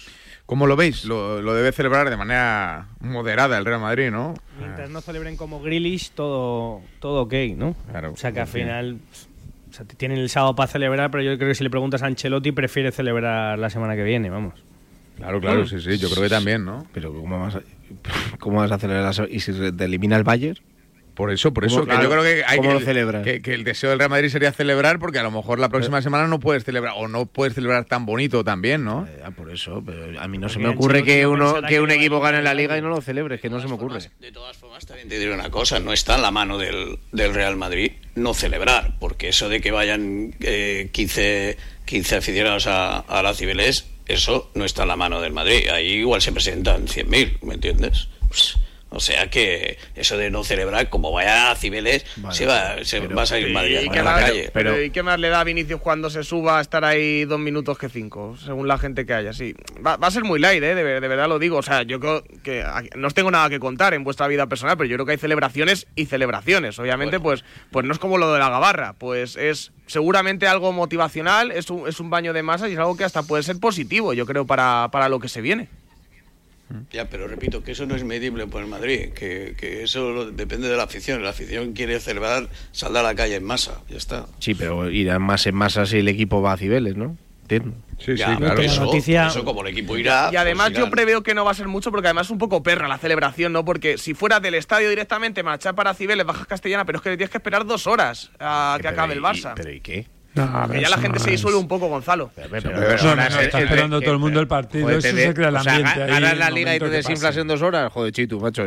¿Cómo lo veis? Lo debe celebrar de manera moderada el Real Madrid, ¿no? Mientras no celebren como Grealish, todo ok, ¿no? Claro. O sea que al final... O sea, tienen el sábado para celebrar, pero yo creo que si le preguntas a Ancelotti prefiere celebrar la semana que viene, vamos. Claro, sí, yo creo que también, ¿no? Pero ¿cómo vas a celebrar y si te elimina el Bayern? Por eso, que yo creo que hay ¿cómo lo celebras? Que el deseo del Real Madrid sería celebrar, porque a lo mejor la próxima semana no puedes celebrar, o no puedes celebrar tan bonito también, ¿no? Por eso, pero a mí no se me ocurre que un equipo gane la Liga y no lo celebre, es que no se me ocurre. De todas formas, también te diré una cosa, no está en la mano del Real Madrid no celebrar, porque eso de que vayan 15 aficionados a la Cibeles, eso no está en la mano del Madrid. Ahí igual se presentan 100.000, ¿me entiendes? O sea que eso de no celebrar, como vaya a Cibeles, se va a salir Madrid a la calle. ¿Y qué más le da a Vinicius cuando se suba a estar ahí 2 minutos que 5? Según la gente que haya, sí. Va a ser muy light, de verdad lo digo. O sea, yo creo que no os tengo nada que contar en vuestra vida personal, pero yo creo que hay celebraciones y celebraciones. Obviamente, pues no es como lo de la gabarra. Pues es seguramente algo motivacional, es un baño de masas y es algo que hasta puede ser positivo, yo creo, para lo que se viene. Ya, pero repito que eso no es medible por el Madrid, que eso depende de la afición. La afición quiere celebrar, saldrá a la calle en masa, ya está. Sí, pero irán más en masa si el equipo va a Cibeles, ¿no? Entiendo. Sí, claro, eso como el equipo irá. Y además pues yo preveo que no va a ser mucho, porque además es un poco perra la celebración, ¿no? Porque si fuera del estadio directamente, marchar para Cibeles, bajas Castellana, pero es que tienes que esperar 2 horas a que acabe el Barça. ¿Pero y qué? Que ya la gente se disuelve un poco, Gonzalo. Está esperando todo el mundo el partido. Eso se crea el ambiente. Ganas la Liga y te desinflas en 2 horas. Joder, Chitu, macho.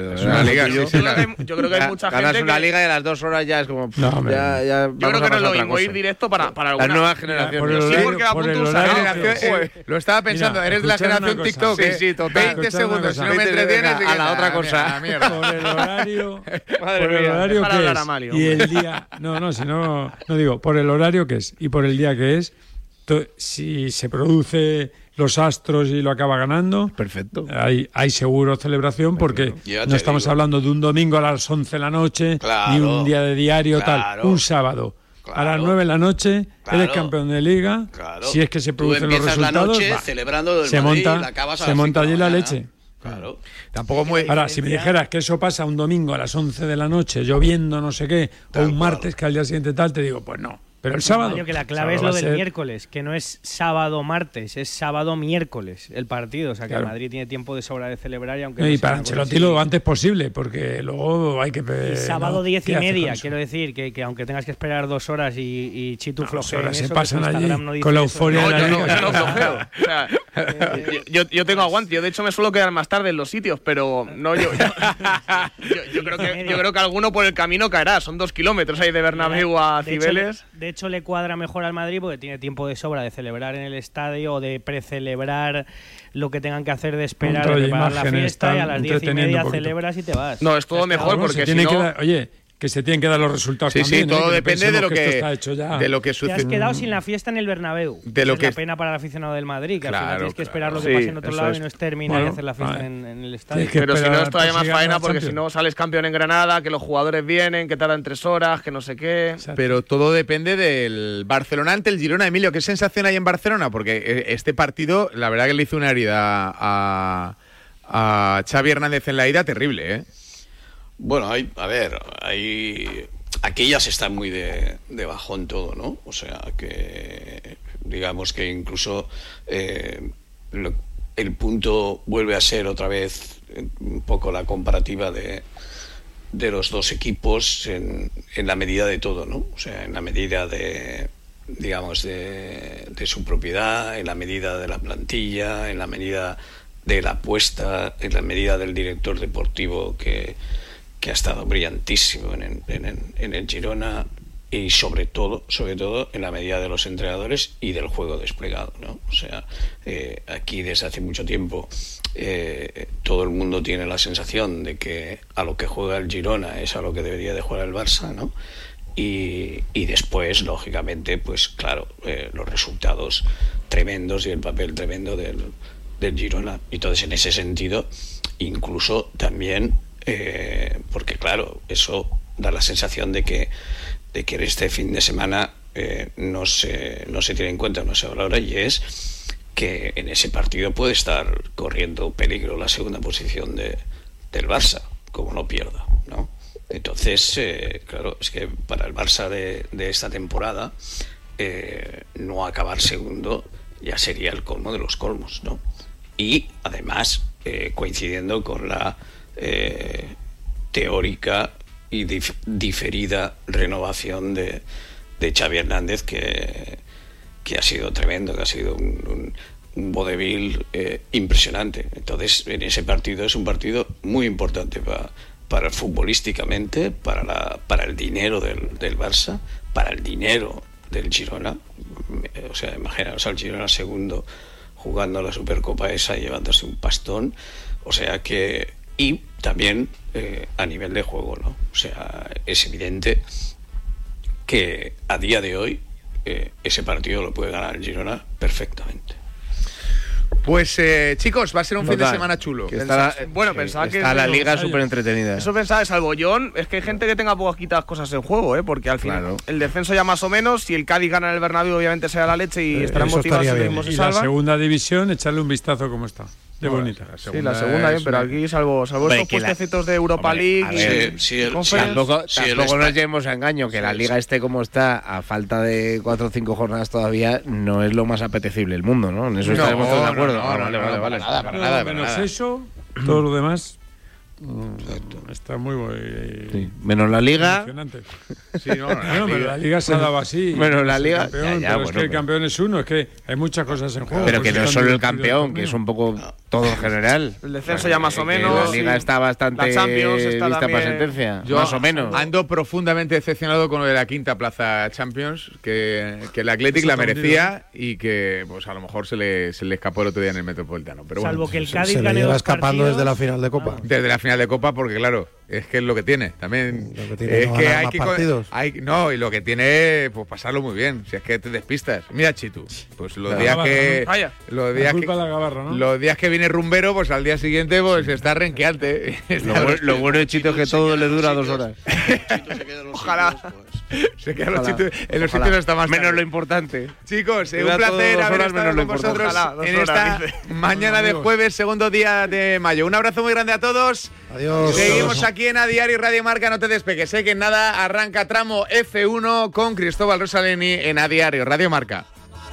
Yo creo que hay mucha gente. Ganas una Liga y a las 2 horas ya es como. Yo creo que no es lo mismo ir directo para las nuevas generaciones. Sí, porque a punto lo estaba pensando, eres de la generación TikTok. Sí, total. 20 segundos, si no me entretienes. A la otra cosa. Por el horario. Por el horario que es. Y el día. No digo, por el horario que es. Y por el día que es, si se produce los astros y lo acaba ganando, perfecto. Hay seguro celebración, porque no estamos hablando de un domingo a las 11 de la noche, ni un día de diario, tal. Un sábado a las 9 de la noche, eres campeón de Liga. Si es que se producen los resultados, la noche celebrando se monta allí la leche. Claro. Tampoco muy. Ahora, si me dijeras que eso pasa un domingo a las 11 de la noche, lloviendo, no sé qué, o un martes que al día siguiente tal, te digo, pues no. Pero el sábado. Que la clave es lo del miércoles, que no es sábado-martes, es sábado-miércoles el partido. O sea que el Madrid tiene tiempo de sobra de celebrar. Y para Ancelotti lo antes posible, porque luego hay que. Sábado 10:30, quiero decir, que aunque tengas que esperar 2 horas y Chitu flojea. Se pasan allí con la euforia de la Liga. Yo no flojeo. O sea, yo tengo aguante. Yo de hecho me suelo quedar más tarde en los sitios, pero no yo creo que alguno por el camino caerá. Son 2 kilómetros ahí de Bernabéu a Cibeles. De hecho, le cuadra mejor al Madrid porque tiene tiempo de sobra de celebrar en el estadio o de precelebrar lo que tengan que hacer de esperar a preparar la fiesta, y a las 10:30 celebras y te vas. No, es todo mejor porque si no... Que se tienen que dar los resultados también. Sí, todo depende de lo que sucede. Te has quedado sin la fiesta en el Bernabéu. Es la pena para el aficionado del Madrid, que al final tienes que esperar lo que pase en otro lado y no es terminar y hacer la fiesta en el estadio. Pero si no, es todavía más faena, porque si no sales campeón en Granada, que los jugadores vienen, que tardan 3 horas, que no sé qué. Exacto. Pero todo depende del Barcelona ante el Girona. Emilio, ¿qué sensación hay en Barcelona? Porque este partido, la verdad que le hizo una herida a Xavi Hernández en la ida terrible, ¿eh? Bueno, aquí ya se está muy de bajón todo, ¿no? O sea, que digamos que incluso el punto vuelve a ser otra vez un poco la comparativa de los dos equipos en la medida de todo, ¿no? O sea, en la medida de, digamos, de su propiedad, en la medida de la plantilla, en la medida de la apuesta, en la medida del director deportivo que ha estado brillantísimo en el Girona, y sobre todo en la medida de los entrenadores y del juego desplegado, ¿no? O sea, aquí desde hace mucho tiempo todo el mundo tiene la sensación de que a lo que juega el Girona es a lo que debería de jugar el Barça, ¿no? Y después, lógicamente, pues claro, los resultados tremendos y el papel tremendo del Girona. Entonces, en ese sentido, incluso también porque claro, eso da la sensación de que este fin de semana no se tiene en cuenta, no se habla ahora, y es que en ese partido puede estar corriendo peligro la segunda posición del Barça, como no pierda, ¿no? Entonces, claro, es que para el Barça de esta temporada, no acabar segundo ya sería el colmo de los colmos, ¿no? Y además, coincidiendo con la teórica y diferida renovación de Xavi Hernández, que ha sido tremendo, que ha sido un vodevil impresionante. Entonces, en ese partido es un partido muy importante para futbolísticamente, para el dinero del Barça, para el dinero del Girona. O sea, imaginaos al Girona segundo jugando la Supercopa esa y llevándose un pastón. O sea que... Y también a nivel de juego, ¿no? O sea, es evidente que a día de hoy ese partido lo puede ganar el Girona perfectamente. Pues chicos, va a ser un fin de semana chulo. Pensaba que está la liga súper entretenida. Eso pensaba, salvo John, es que hay gente que tenga poquitas cosas en juego, porque al final el descenso ya más o menos, si el Cádiz gana en el Bernabéu obviamente será la leche y estarán motivados si mismo se salva. La segunda división, echarle un vistazo cómo está. De bonita. La segunda bien, pero aquí salvo estos puestecitos de Europa League tampoco nos llevemos a engaño, que la liga esté como está, a falta de 4 o 5 jornadas todavía, no es lo más apetecible del mundo, ¿no? En eso estaremos todos de acuerdo. Vale. Para nada. Menos eso, todo lo demás está muy sí. Menos la liga. Sí, pero la liga se ha dado así. Menos la liga. Es que el campeón es uno, es que hay muchas cosas en juego. Pero que no es solo el campeón, que es un poco todo en general. El descenso ya más o menos. La liga está bastante la Champions está lista para sentencia. Yo más o menos. Ando profundamente decepcionado con lo de la quinta plaza Champions, que el Athletic la merecía y que pues a lo mejor se le escapó el otro día en el Metropolitano. Pero salvo que el Cádiz se le lleva escapando desde la final de Copa. Desde la final de Copa, porque claro, es que es lo que tiene. También es que hay que partidos. Y lo que tiene, pues pasarlo muy bien. Si es que te despistas. Mira, Chitu, pues los días que viene rumbero, pues al día siguiente pues está renqueante. Lo bueno de Chito es que todo le dura 2 horas. Ojalá. Se queda en los sitios está más menos lo importante. Chicos, un placer haber estado con vosotros en esta mañana de jueves, segundo día de mayo. Un abrazo muy grande a todos. Adiós. Seguimos aquí en A Diario Radio Marca, no te despegues. Sé que en nada arranca tramo F1 con Cristóbal Rosaleni en A Diario Radio Marca.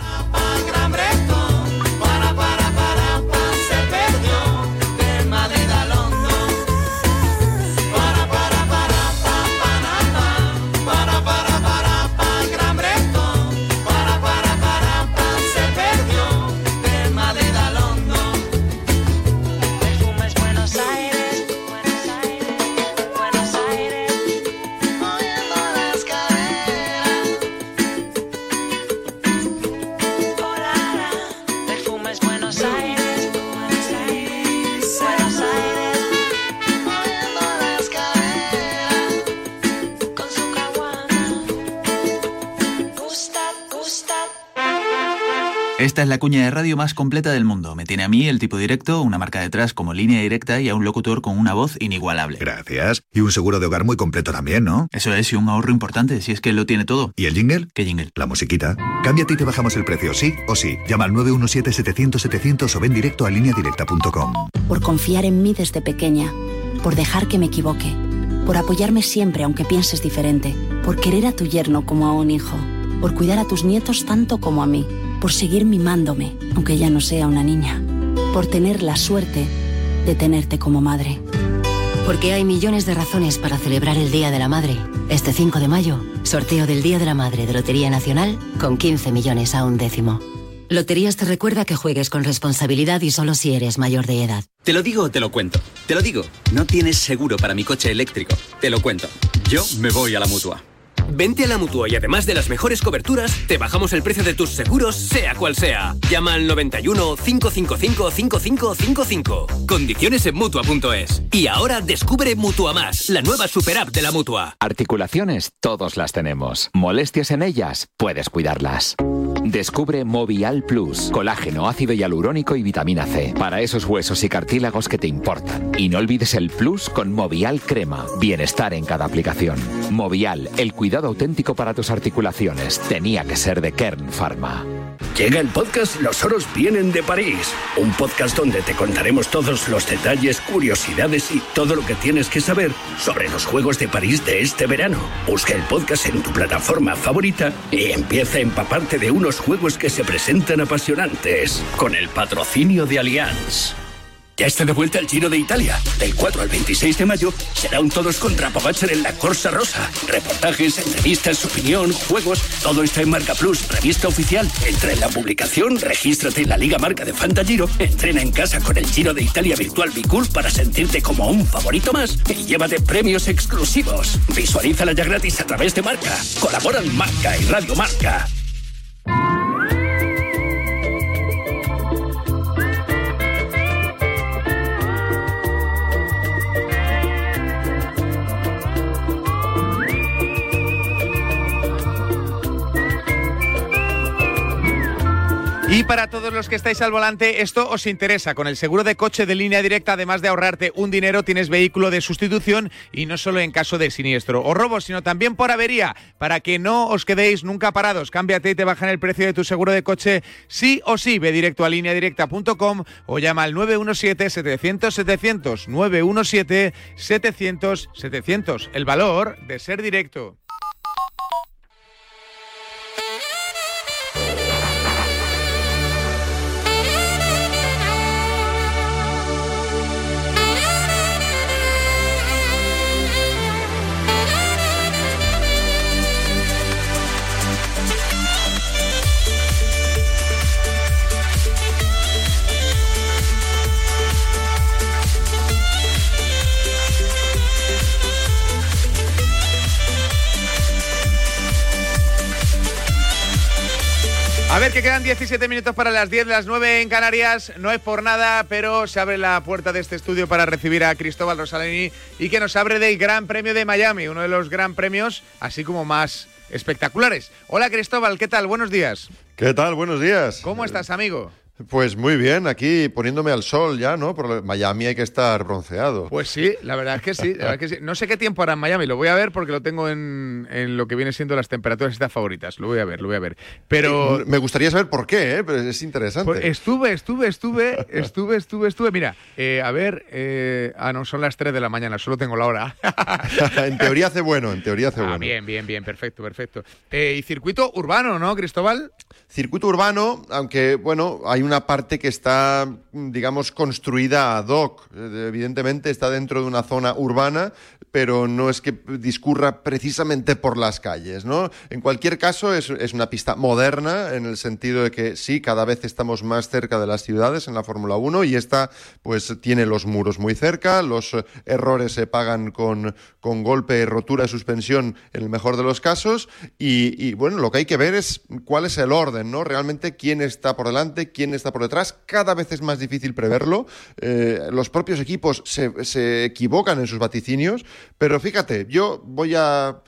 Esta es la cuña de radio más completa del mundo. Me tiene a mí, el tipo directo, una marca detrás como Línea Directa y a un locutor con una voz inigualable. Gracias. Y un seguro de hogar muy completo también, ¿no? Eso es, y un ahorro importante, si es que lo tiene todo. ¿Y el jingle? ¿Qué jingle? La musiquita. Cámbiate y te bajamos el precio, sí o sí. Llama al 917-700-700 o ven directo a lineadirecta.com. Por confiar en mí desde pequeña, por dejar que me equivoque, por apoyarme siempre aunque pienses diferente, por querer a tu yerno como a un hijo, por cuidar a tus nietos tanto como a mí, por seguir mimándome, aunque ya no sea una niña, por tener la suerte de tenerte como madre. Porque hay millones de razones para celebrar el Día de la Madre. Este 5 de mayo, sorteo del Día de la Madre de Lotería Nacional con 15 millones a un décimo. Loterías te recuerda que juegues con responsabilidad y solo si eres mayor de edad. Te lo digo o te lo cuento. Te lo digo, no tienes seguro para mi coche eléctrico. Te lo cuento. Yo me voy a la Mutua. Vente a la Mutua y además de las mejores coberturas, te bajamos el precio de tus seguros, sea cual sea. Llama al 91 555 5555. Condiciones en Mutua.es. Y ahora descubre Mutua Más, la nueva super app de la Mutua. Articulaciones, todos las tenemos. Molestias en ellas, puedes cuidarlas. Descubre Movial Plus, colágeno, ácido hialurónico y vitamina C, para esos huesos y cartílagos que te importan. Y no olvides el Plus con Movial Crema, bienestar en cada aplicación. Movial, el cuidado auténtico para tus articulaciones, tenía que ser de Kern Pharma. Llega el podcast Los Oros Vienen de París, un podcast donde te contaremos todos los detalles, curiosidades y todo lo que tienes que saber sobre los Juegos de París de este verano. Busca el podcast en tu plataforma favorita y empieza a empaparte de unos juegos que se presentan apasionantes, con el patrocinio de Allianz. Ya está de vuelta el Giro de Italia. Del 4 al 26 de mayo será un todos contra Pogačar en la Corsa Rosa. Reportajes, entrevistas, opinión, juegos, todo está en Marca Plus, revista oficial. Entra en la publicación, regístrate en la Liga Marca de Fantagiro, entrena en casa con el Giro de Italia Virtual Bicool para sentirte como un favorito más y llévate premios exclusivos. Visualízala ya gratis a través de Marca. Colaboran Marca y Radio Marca. Y para todos los que estáis al volante, esto os interesa. Con el seguro de coche de Línea Directa, además de ahorrarte un dinero, tienes vehículo de sustitución y no solo en caso de siniestro o robo, sino también por avería. Para que no os quedéis nunca parados, cámbiate y te bajan el precio de tu seguro de coche sí o sí. Ve directo a lineadirecta.com o llama al 917-700-700. 917-700-700. El valor de ser directo. A ver, que quedan 17 minutos para las 10, las 9 en Canarias. No es por nada, pero se abre la puerta de este estudio para recibir a Cristóbal Rosalini y que nos abre del Gran Premio de Miami, uno de los gran premios así como más espectaculares. Hola Cristóbal, ¿qué tal? Buenos días. ¿Qué tal? Buenos días. ¿Cómo estás, amigo? Pues muy bien, aquí poniéndome al sol ya, ¿no? Por Miami hay que estar bronceado. Pues sí, la verdad es que sí, No sé qué tiempo hará en Miami, lo voy a ver porque lo tengo en lo que viene siendo las temperaturas estas favoritas. Lo voy a ver. Pero me gustaría saber por qué, pero es interesante. Pues estuve. Mira, no, son las 3 de la mañana, solo tengo la hora. En teoría hace bueno. Bien, perfecto. Y circuito urbano, ¿no, Cristóbal? Circuito urbano, aunque, bueno, hay una parte que está, digamos, construida ad hoc. Evidentemente está dentro de una zona urbana, pero no es que discurra precisamente por las calles, ¿no? En cualquier caso, es una pista moderna, en el sentido de que sí, cada vez estamos más cerca de las ciudades en la Fórmula 1 y esta, pues, tiene los muros muy cerca, los errores se pagan con golpe, rotura de suspensión en el mejor de los casos y, bueno, lo que hay que ver es cuál es el orden, ¿no? Realmente quién está por delante, quién está por detrás. Cada vez es más difícil preverlo. Los propios equipos se equivocan en sus vaticinios, pero fíjate, yo voy a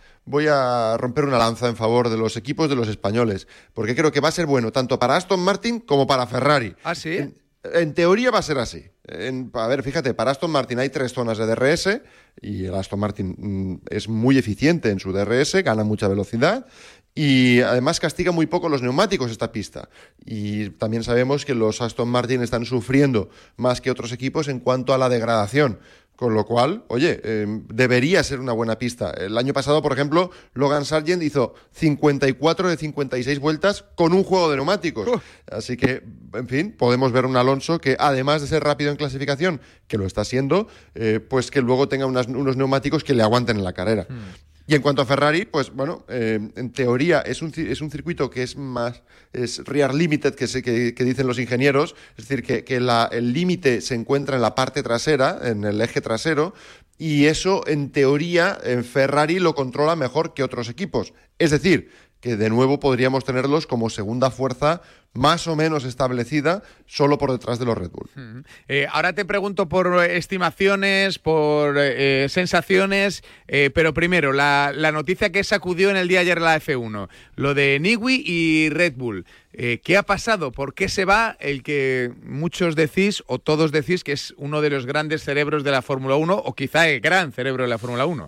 romper una lanza en favor de los equipos de los españoles, porque creo que va a ser bueno tanto para Aston Martin como para Ferrari. ¿Ah, sí? En teoría va a ser así. A ver, fíjate, para Aston Martin hay 3 zonas de DRS y el Aston Martin es muy eficiente en su DRS, gana mucha velocidad y además castiga muy poco los neumáticos esta pista. Y también sabemos que los Aston Martin están sufriendo más que otros equipos en cuanto a la degradación. Con lo cual, oye, debería ser una buena pista. El año pasado, por ejemplo, Logan Sargent hizo 54 de 56 vueltas con un juego de neumáticos. Así que, en fin, podemos ver un Alonso que, además de ser rápido en clasificación, que lo está siendo, pues que luego tenga unos neumáticos que le aguanten en la carrera. Y en cuanto a Ferrari, pues bueno, en teoría es un circuito que es rear limited, que dicen los ingenieros, es decir, que el límite se encuentra en la parte trasera, en el eje trasero, y eso en teoría en Ferrari lo controla mejor que otros equipos. Es decir, que de nuevo podríamos tenerlos como segunda fuerza más o menos establecida, solo por detrás de los Red Bull. Ahora te pregunto por estimaciones, por sensaciones, pero primero, la noticia que sacudió en el día de ayer la F1, lo de Newey y Red Bull. ¿Qué ha pasado? ¿Por qué se va el que muchos decís, o todos decís, que es uno de los grandes cerebros de la Fórmula 1, o quizá el gran cerebro de la Fórmula 1?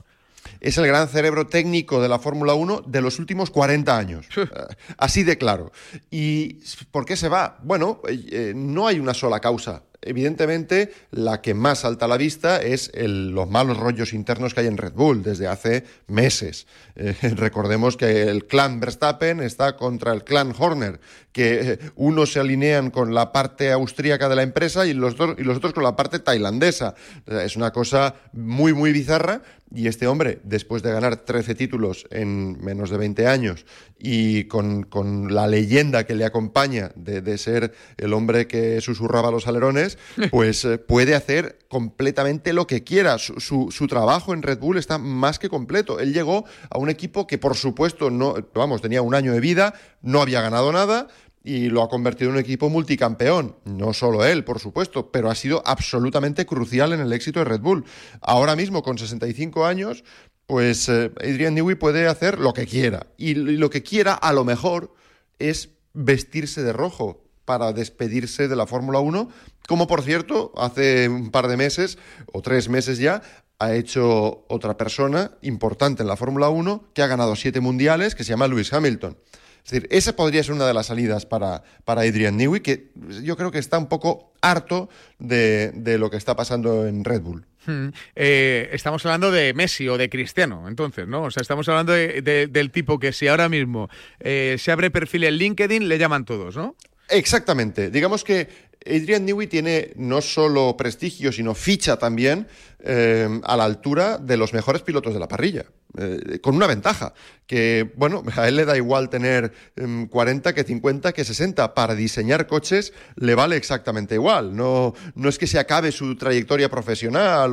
es el gran cerebro técnico de la Fórmula 1 de los últimos 40 años. Así de claro. ¿Y por qué se va? Bueno, no hay una sola causa. Evidentemente, la que más salta a la vista es los malos rollos internos que hay en Red Bull desde hace meses. Recordemos que el clan Verstappen está contra el clan Horner, que unos se alinean con la parte austríaca de la empresa y los otros con la parte tailandesa. Es una cosa muy, muy bizarra. Y este hombre, después de ganar 13 títulos en menos de 20 años y con la leyenda que le acompaña de ser el hombre que susurraba los alerones, pues puede hacer completamente lo que quiera. Su trabajo en Red Bull está más que completo. Él llegó a un equipo que, por supuesto, tenía un año de vida, no había ganado nada, y lo ha convertido en un equipo multicampeón. No solo él, por supuesto, pero ha sido absolutamente crucial en el éxito de Red Bull. Ahora mismo, con 65 años, pues Adrian Newey puede hacer lo que quiera. Y lo que quiera, a lo mejor, es vestirse de rojo para despedirse de la Fórmula 1, como, por cierto, hace un par de meses, o 3 meses ya, ha hecho otra persona importante en la Fórmula 1, que ha ganado 7 mundiales, que se llama Lewis Hamilton. Es decir, esa podría ser una de las salidas para Adrian Newey, que yo creo que está un poco harto de lo que está pasando en Red Bull. Estamos hablando de Messi o de Cristiano, entonces, ¿no? O sea, estamos hablando del tipo que si ahora mismo se abre perfil en LinkedIn, le llaman todos, ¿no? Exactamente. Digamos que Adrian Newey tiene no solo prestigio, sino ficha también a la altura de los mejores pilotos de la parrilla. Con una ventaja, que, bueno, a él le da igual tener 40 que 50 que 60. Para diseñar coches le vale exactamente igual. No es que se acabe su trayectoria profesional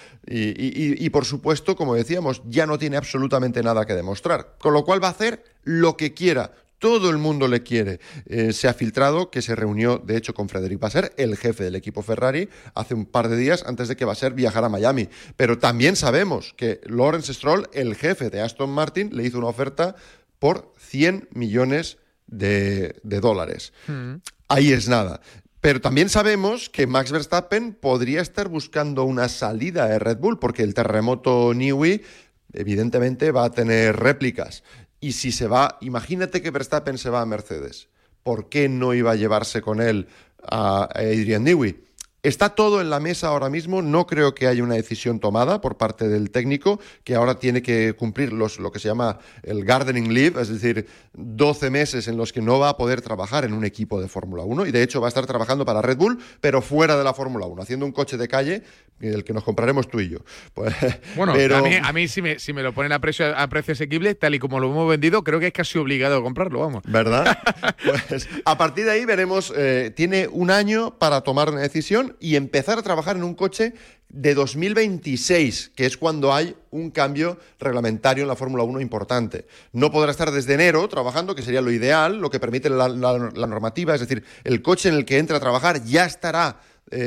y por supuesto, como decíamos, ya no tiene absolutamente nada que demostrar. Con lo cual va a hacer lo que quiera. Todo el mundo le quiere. Se ha filtrado que se reunió, de hecho, con Frédéric Vasseur, el jefe del equipo Ferrari, hace un par de días antes de que Vasseur viajara a Miami. Pero también sabemos que Lawrence Stroll, el jefe de Aston Martin, le hizo una oferta por 100 millones de dólares. Ahí es nada. Pero también sabemos que Max Verstappen podría estar buscando una salida de Red Bull, porque el terremoto Newey, evidentemente, va a tener réplicas. Y si se va, imagínate que Verstappen se va a Mercedes. ¿Por qué no iba a llevarse con él a Adrian Newey? Está todo en la mesa ahora mismo, no creo que haya una decisión tomada por parte del técnico, que ahora tiene que cumplir lo que se llama el gardening leave, es decir, 12 meses en los que no va a poder trabajar en un equipo de Fórmula 1, y de hecho va a estar trabajando para Red Bull, pero fuera de la Fórmula 1, haciendo un coche de calle, el que nos compraremos tú y yo. Pues, bueno, pero a mí si me lo ponen a precio asequible, tal y como lo hemos vendido, creo que es casi obligado a comprarlo, vamos. ¿Verdad? Pues a partir de ahí veremos, tiene un año para tomar una decisión y empezar a trabajar en un coche de 2026, que es cuando hay un cambio reglamentario en la Fórmula 1 importante. No podrá estar desde enero trabajando, que sería lo ideal, lo que permite la normativa, es decir, el coche en el que entra a trabajar ya estará,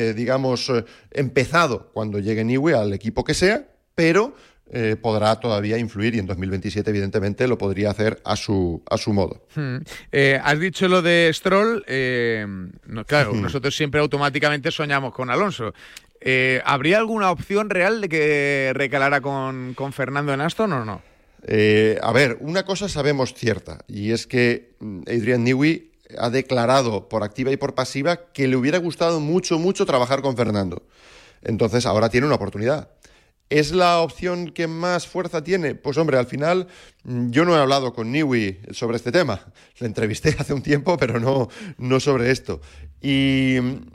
empezado cuando llegue Newey al equipo que sea, pero podrá todavía influir y en 2027 evidentemente lo podría hacer a su modo. Has dicho lo de Stroll, claro, nosotros siempre automáticamente soñamos con Alonso. ¿Habría alguna opción real de que recalara con Fernando en Aston o no? A ver, una cosa sabemos cierta, y es que Adrian Newey ha declarado por activa y por pasiva que le hubiera gustado mucho, mucho trabajar con Fernando. Entonces ahora tiene una oportunidad. ¿Es la opción que más fuerza tiene? Pues hombre, al final yo no he hablado con Newey sobre este tema. Le entrevisté hace un tiempo, pero no sobre esto. Y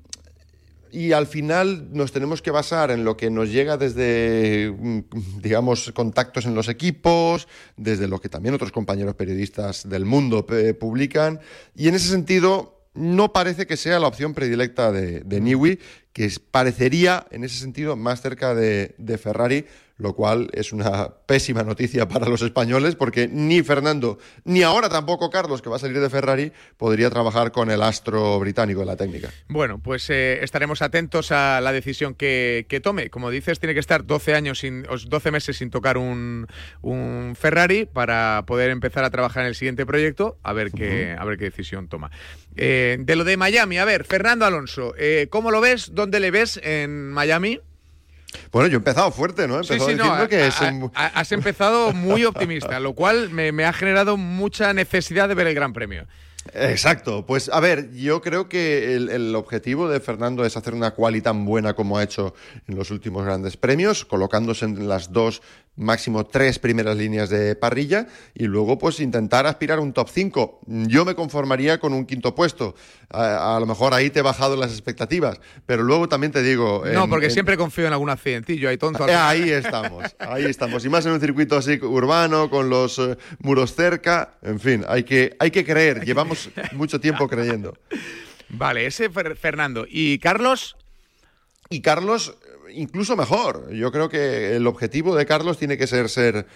al final nos tenemos que basar en lo que nos llega desde, digamos, contactos en los equipos, desde lo que también otros compañeros periodistas del mundo publican. Y en ese sentido no parece que sea la opción predilecta de Newey, que parecería, en ese sentido, más cerca de Ferrari, lo cual es una pésima noticia para los españoles, porque ni Fernando, ni ahora tampoco Carlos, que va a salir de Ferrari, podría trabajar con el astro británico en la técnica. Bueno, pues estaremos atentos a la decisión que tome. Como dices, tiene que estar 12 meses sin tocar un Ferrari para poder empezar a trabajar en el siguiente proyecto, a ver qué decisión toma. De lo de Miami, a ver, Fernando Alonso, ¿cómo lo ves? ¿Dónde le ves en Miami? Bueno, yo he empezado fuerte, ¿no? Has empezado muy optimista, lo cual me ha generado mucha necesidad de ver el Gran Premio. Exacto, pues a ver, yo creo que el objetivo de Fernando es hacer una quali tan buena como ha hecho en los últimos grandes premios, colocándose en las 2, máximo 3 primeras líneas de parrilla y luego pues intentar aspirar a un top 5. Yo me conformaría con un 5º puesto, a lo mejor ahí te he bajado las expectativas, pero luego también te digo... No, porque siempre confío en algún accidentillo, ahí tonto. Ahí estamos, y más en un circuito así urbano, con los muros cerca, en fin, hay que creer, llevamos mucho tiempo creyendo. Vale, ese Fernando. ¿Y Carlos? Y Carlos, incluso mejor. Yo creo que el objetivo de Carlos tiene que ser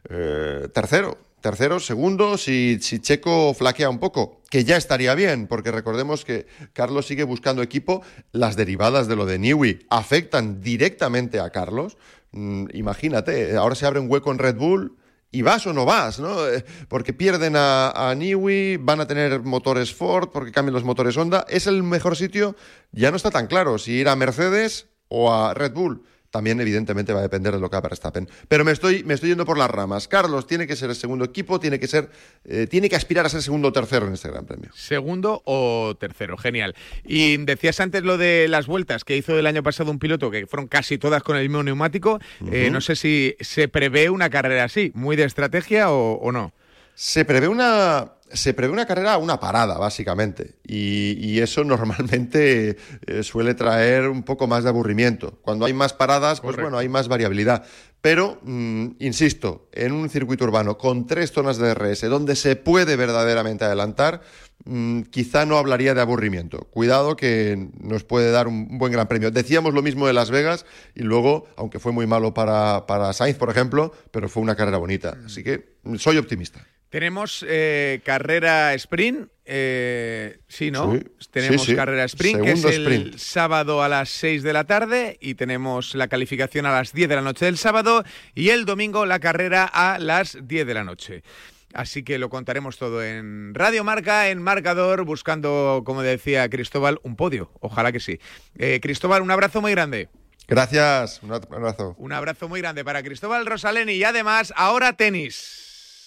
tercero, segundo, si Checo flaquea un poco, que ya estaría bien, porque recordemos que Carlos sigue buscando equipo. Las derivadas de lo de Newey afectan directamente a Carlos. Imagínate, ahora se abre un hueco en Red Bull. ¿Y vas o no vas? ¿No? Porque pierden a Newey, van a tener motores Ford, porque cambian los motores Honda. ¿Es el mejor sitio? Ya no está tan claro si ir a Mercedes o a Red Bull. También, evidentemente, va a depender de lo que haga Verstappen. Pero me estoy yendo por las ramas. Carlos tiene que ser el segundo equipo, tiene que aspirar a ser segundo o tercero en este Gran Premio. Segundo o tercero, genial. Y decías antes lo de las vueltas que hizo el año pasado un piloto, que fueron casi todas con el mismo neumático. No sé si se prevé una carrera así, muy de estrategia o no. Se prevé una carrera, una parada, básicamente. Y eso normalmente suele traer un poco más de aburrimiento. Cuando hay más paradas, pues bueno, hay más variabilidad. Pero, insisto, en un circuito urbano con 3 zonas de DRS, donde se puede verdaderamente adelantar, quizá no hablaría de aburrimiento. Cuidado que nos puede dar un buen Gran Premio. Decíamos lo mismo de Las Vegas y luego, aunque fue muy malo para Sainz, por ejemplo, pero fue una carrera bonita. Así que soy optimista. Tenemos carrera sprint, sí, ¿no? Sí, tenemos carrera sprint, segundo que es el sprint. sábado a las 6 de la tarde y tenemos la calificación a las 10 de la noche del sábado y el domingo la carrera a las 10 de la noche. Así que lo contaremos todo en Radio Marca, en Marcador, buscando, como decía Cristóbal, un podio. Ojalá que sí. Cristóbal, un abrazo muy grande. Gracias, un abrazo. Un abrazo muy grande para Cristóbal Rosalén y además ahora tenis.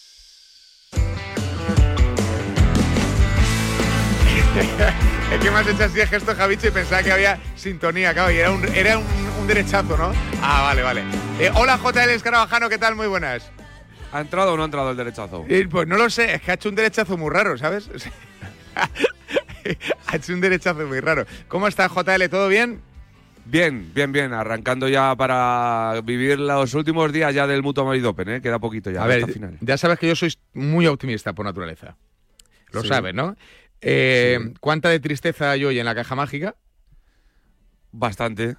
Es que me has hecho así el gesto, Javicho, y pensaba que había sintonía, claro, y era un derechazo, ¿no? Ah, vale. Hola, JL Escarabajano, ¿qué tal? Muy buenas. ¿Ha entrado o no ha entrado el derechazo? Pues no lo sé, es que ha hecho un derechazo muy raro, ¿sabes? Ha hecho un derechazo muy raro. ¿Cómo estás, JL? ¿Todo bien? Bien. Arrancando ya para vivir los últimos días ya del Mutua Madrid Open, ¿eh? Queda poquito ya. A ver, hasta final. Ya sabes que yo soy muy optimista por naturaleza. Lo sabes, ¿no? Sí. ¿Cuánta de tristeza hay hoy en la caja mágica? Bastante,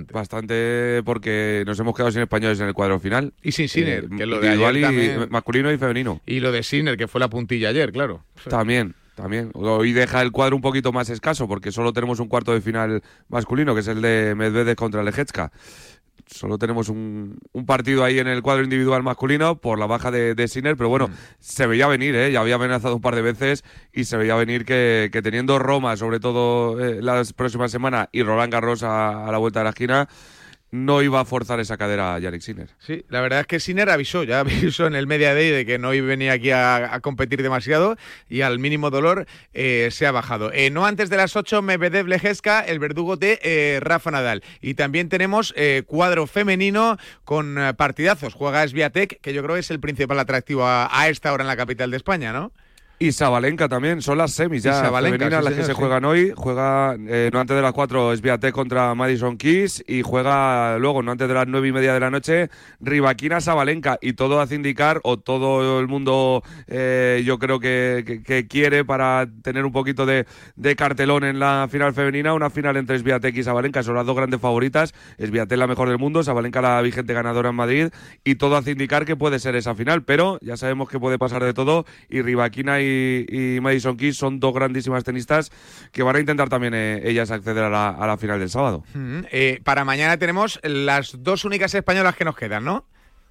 porque nos hemos quedado sin españoles en el cuadro final. Y sin Sinner, que lo de ayer también... masculino y femenino. Y lo de Sinner, que fue la puntilla ayer, claro. También. Hoy deja el cuadro un poquito más escaso, porque solo tenemos un cuarto de final masculino, que es el de Medvedev contra Lejecka. Solo tenemos un partido ahí en el cuadro individual masculino por la baja de Sinner, pero bueno, se veía venir, ya había amenazado un par de veces y se veía venir que teniendo Roma, sobre todo las próximas semanas, y Roland Garros a la vuelta de la esquina, no iba a forzar esa cadera a Yannick Sinner. Sí, la verdad es que Sinner avisó en el Media Day de que no venía aquí a competir demasiado y al mínimo dolor se ha bajado. No antes de las 8, Medvedev Lejecka, el verdugo de Rafa Nadal. Y también tenemos cuadro femenino con partidazos. Juega Swiatek, que yo creo que es el principal atractivo a esta hora en la capital de España, ¿no? Y Sabalenka también, son las semis ya femeninas las que se juegan hoy. Juega no antes de las 4 Swiatek contra Madison Keys y juega luego, no antes de las 9:30 de la noche, Rybakina Sabalenka. Y todo hace indicar, o todo el mundo yo creo que quiere, para tener un poquito de cartelón en la final femenina, una final entre Swiatek y Sabalenka. Son las dos grandes favoritas. Swiatek la mejor del mundo, Sabalenka la vigente ganadora en Madrid. Y todo hace indicar que puede ser esa final, pero ya sabemos que puede pasar de todo. Y Rybakina y Madison Keys son dos grandísimas tenistas que van a intentar también ellas acceder a la final del sábado. Para mañana tenemos las dos únicas españolas que nos quedan, ¿no?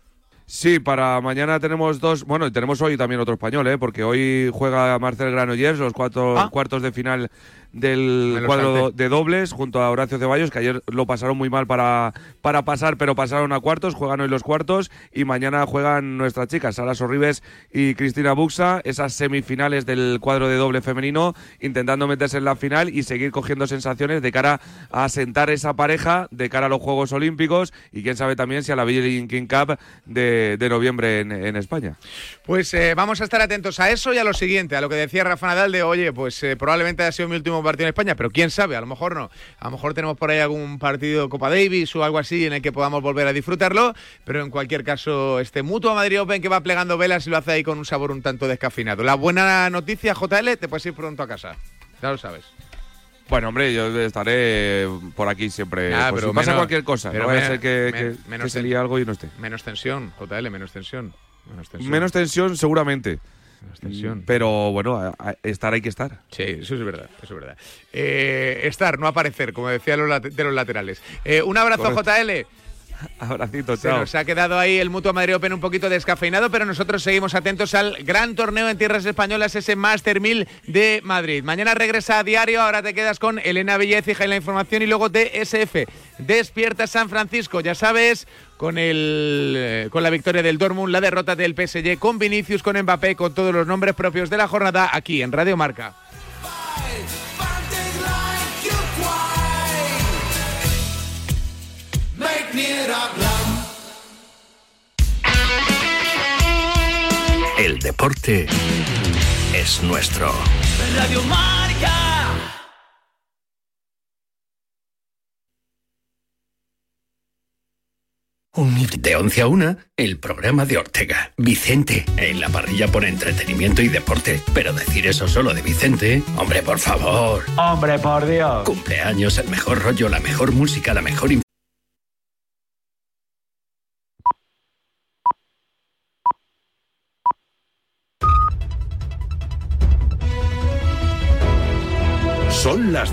Sí, para mañana tenemos dos. Bueno, y tenemos hoy también otro español, porque hoy juega Marcel Granollers los cuartos de final del cuadro de dobles junto a Horacio Ceballos, que ayer lo pasaron muy mal para pasar, pero pasaron a cuartos, juegan hoy los cuartos y mañana juegan nuestras chicas, Sara Sorribes y Cristina Buxa, esas semifinales del cuadro de doble femenino, intentando meterse en la final y seguir cogiendo sensaciones de cara a asentar esa pareja de cara a los Juegos Olímpicos y quién sabe también si a la Billie King Cup de noviembre en España. Pues vamos a estar atentos a eso y a lo siguiente, a lo que decía Rafa Nadal de, oye, pues probablemente ha sido mi último partido en España, pero quién sabe, a lo mejor no. A lo mejor tenemos por ahí algún partido de Copa Davis o algo así en el que podamos volver a disfrutarlo, pero en cualquier caso, este Mutua Madrid Open que va plegando velas y lo hace ahí con un sabor un tanto descafeinado. La buena noticia, JL, te puedes ir pronto a casa, ya lo sabes. Bueno, hombre, yo estaré por aquí siempre. Pues pero si pasa cualquier cosa, no vaya a ser que se líe algo y no esté. Menos tensión, JL, menos tensión. Menos tensión, seguramente. Pero bueno, estar hay que estar. Sí, eso es verdad, estar, no aparecer, como decía de los laterales. Un abrazo, correcto. JL. Abracito, chao. Se nos ha quedado ahí el Mutua Madrid Open un poquito descafeinado, pero nosotros seguimos atentos al gran torneo en tierras españolas, ese Master 1000 de Madrid. Mañana regresa a Diario, ahora te quedas con Elena Villez y la información y luego DSF. Despierta San Francisco, ya sabes, con la victoria del Dortmund, la derrota del PSG, con Vinicius, con Mbappé, con todos los nombres propios de la jornada aquí en Radio Marca. El deporte es nuestro. Radio Marca. De 11 a 1, el programa de Ortega. Vicente, en la parrilla por entretenimiento y deporte. Pero decir eso solo de Vicente, hombre, por favor. Hombre, por Dios. Cumpleaños, el mejor rollo, la mejor música, la mejor Son las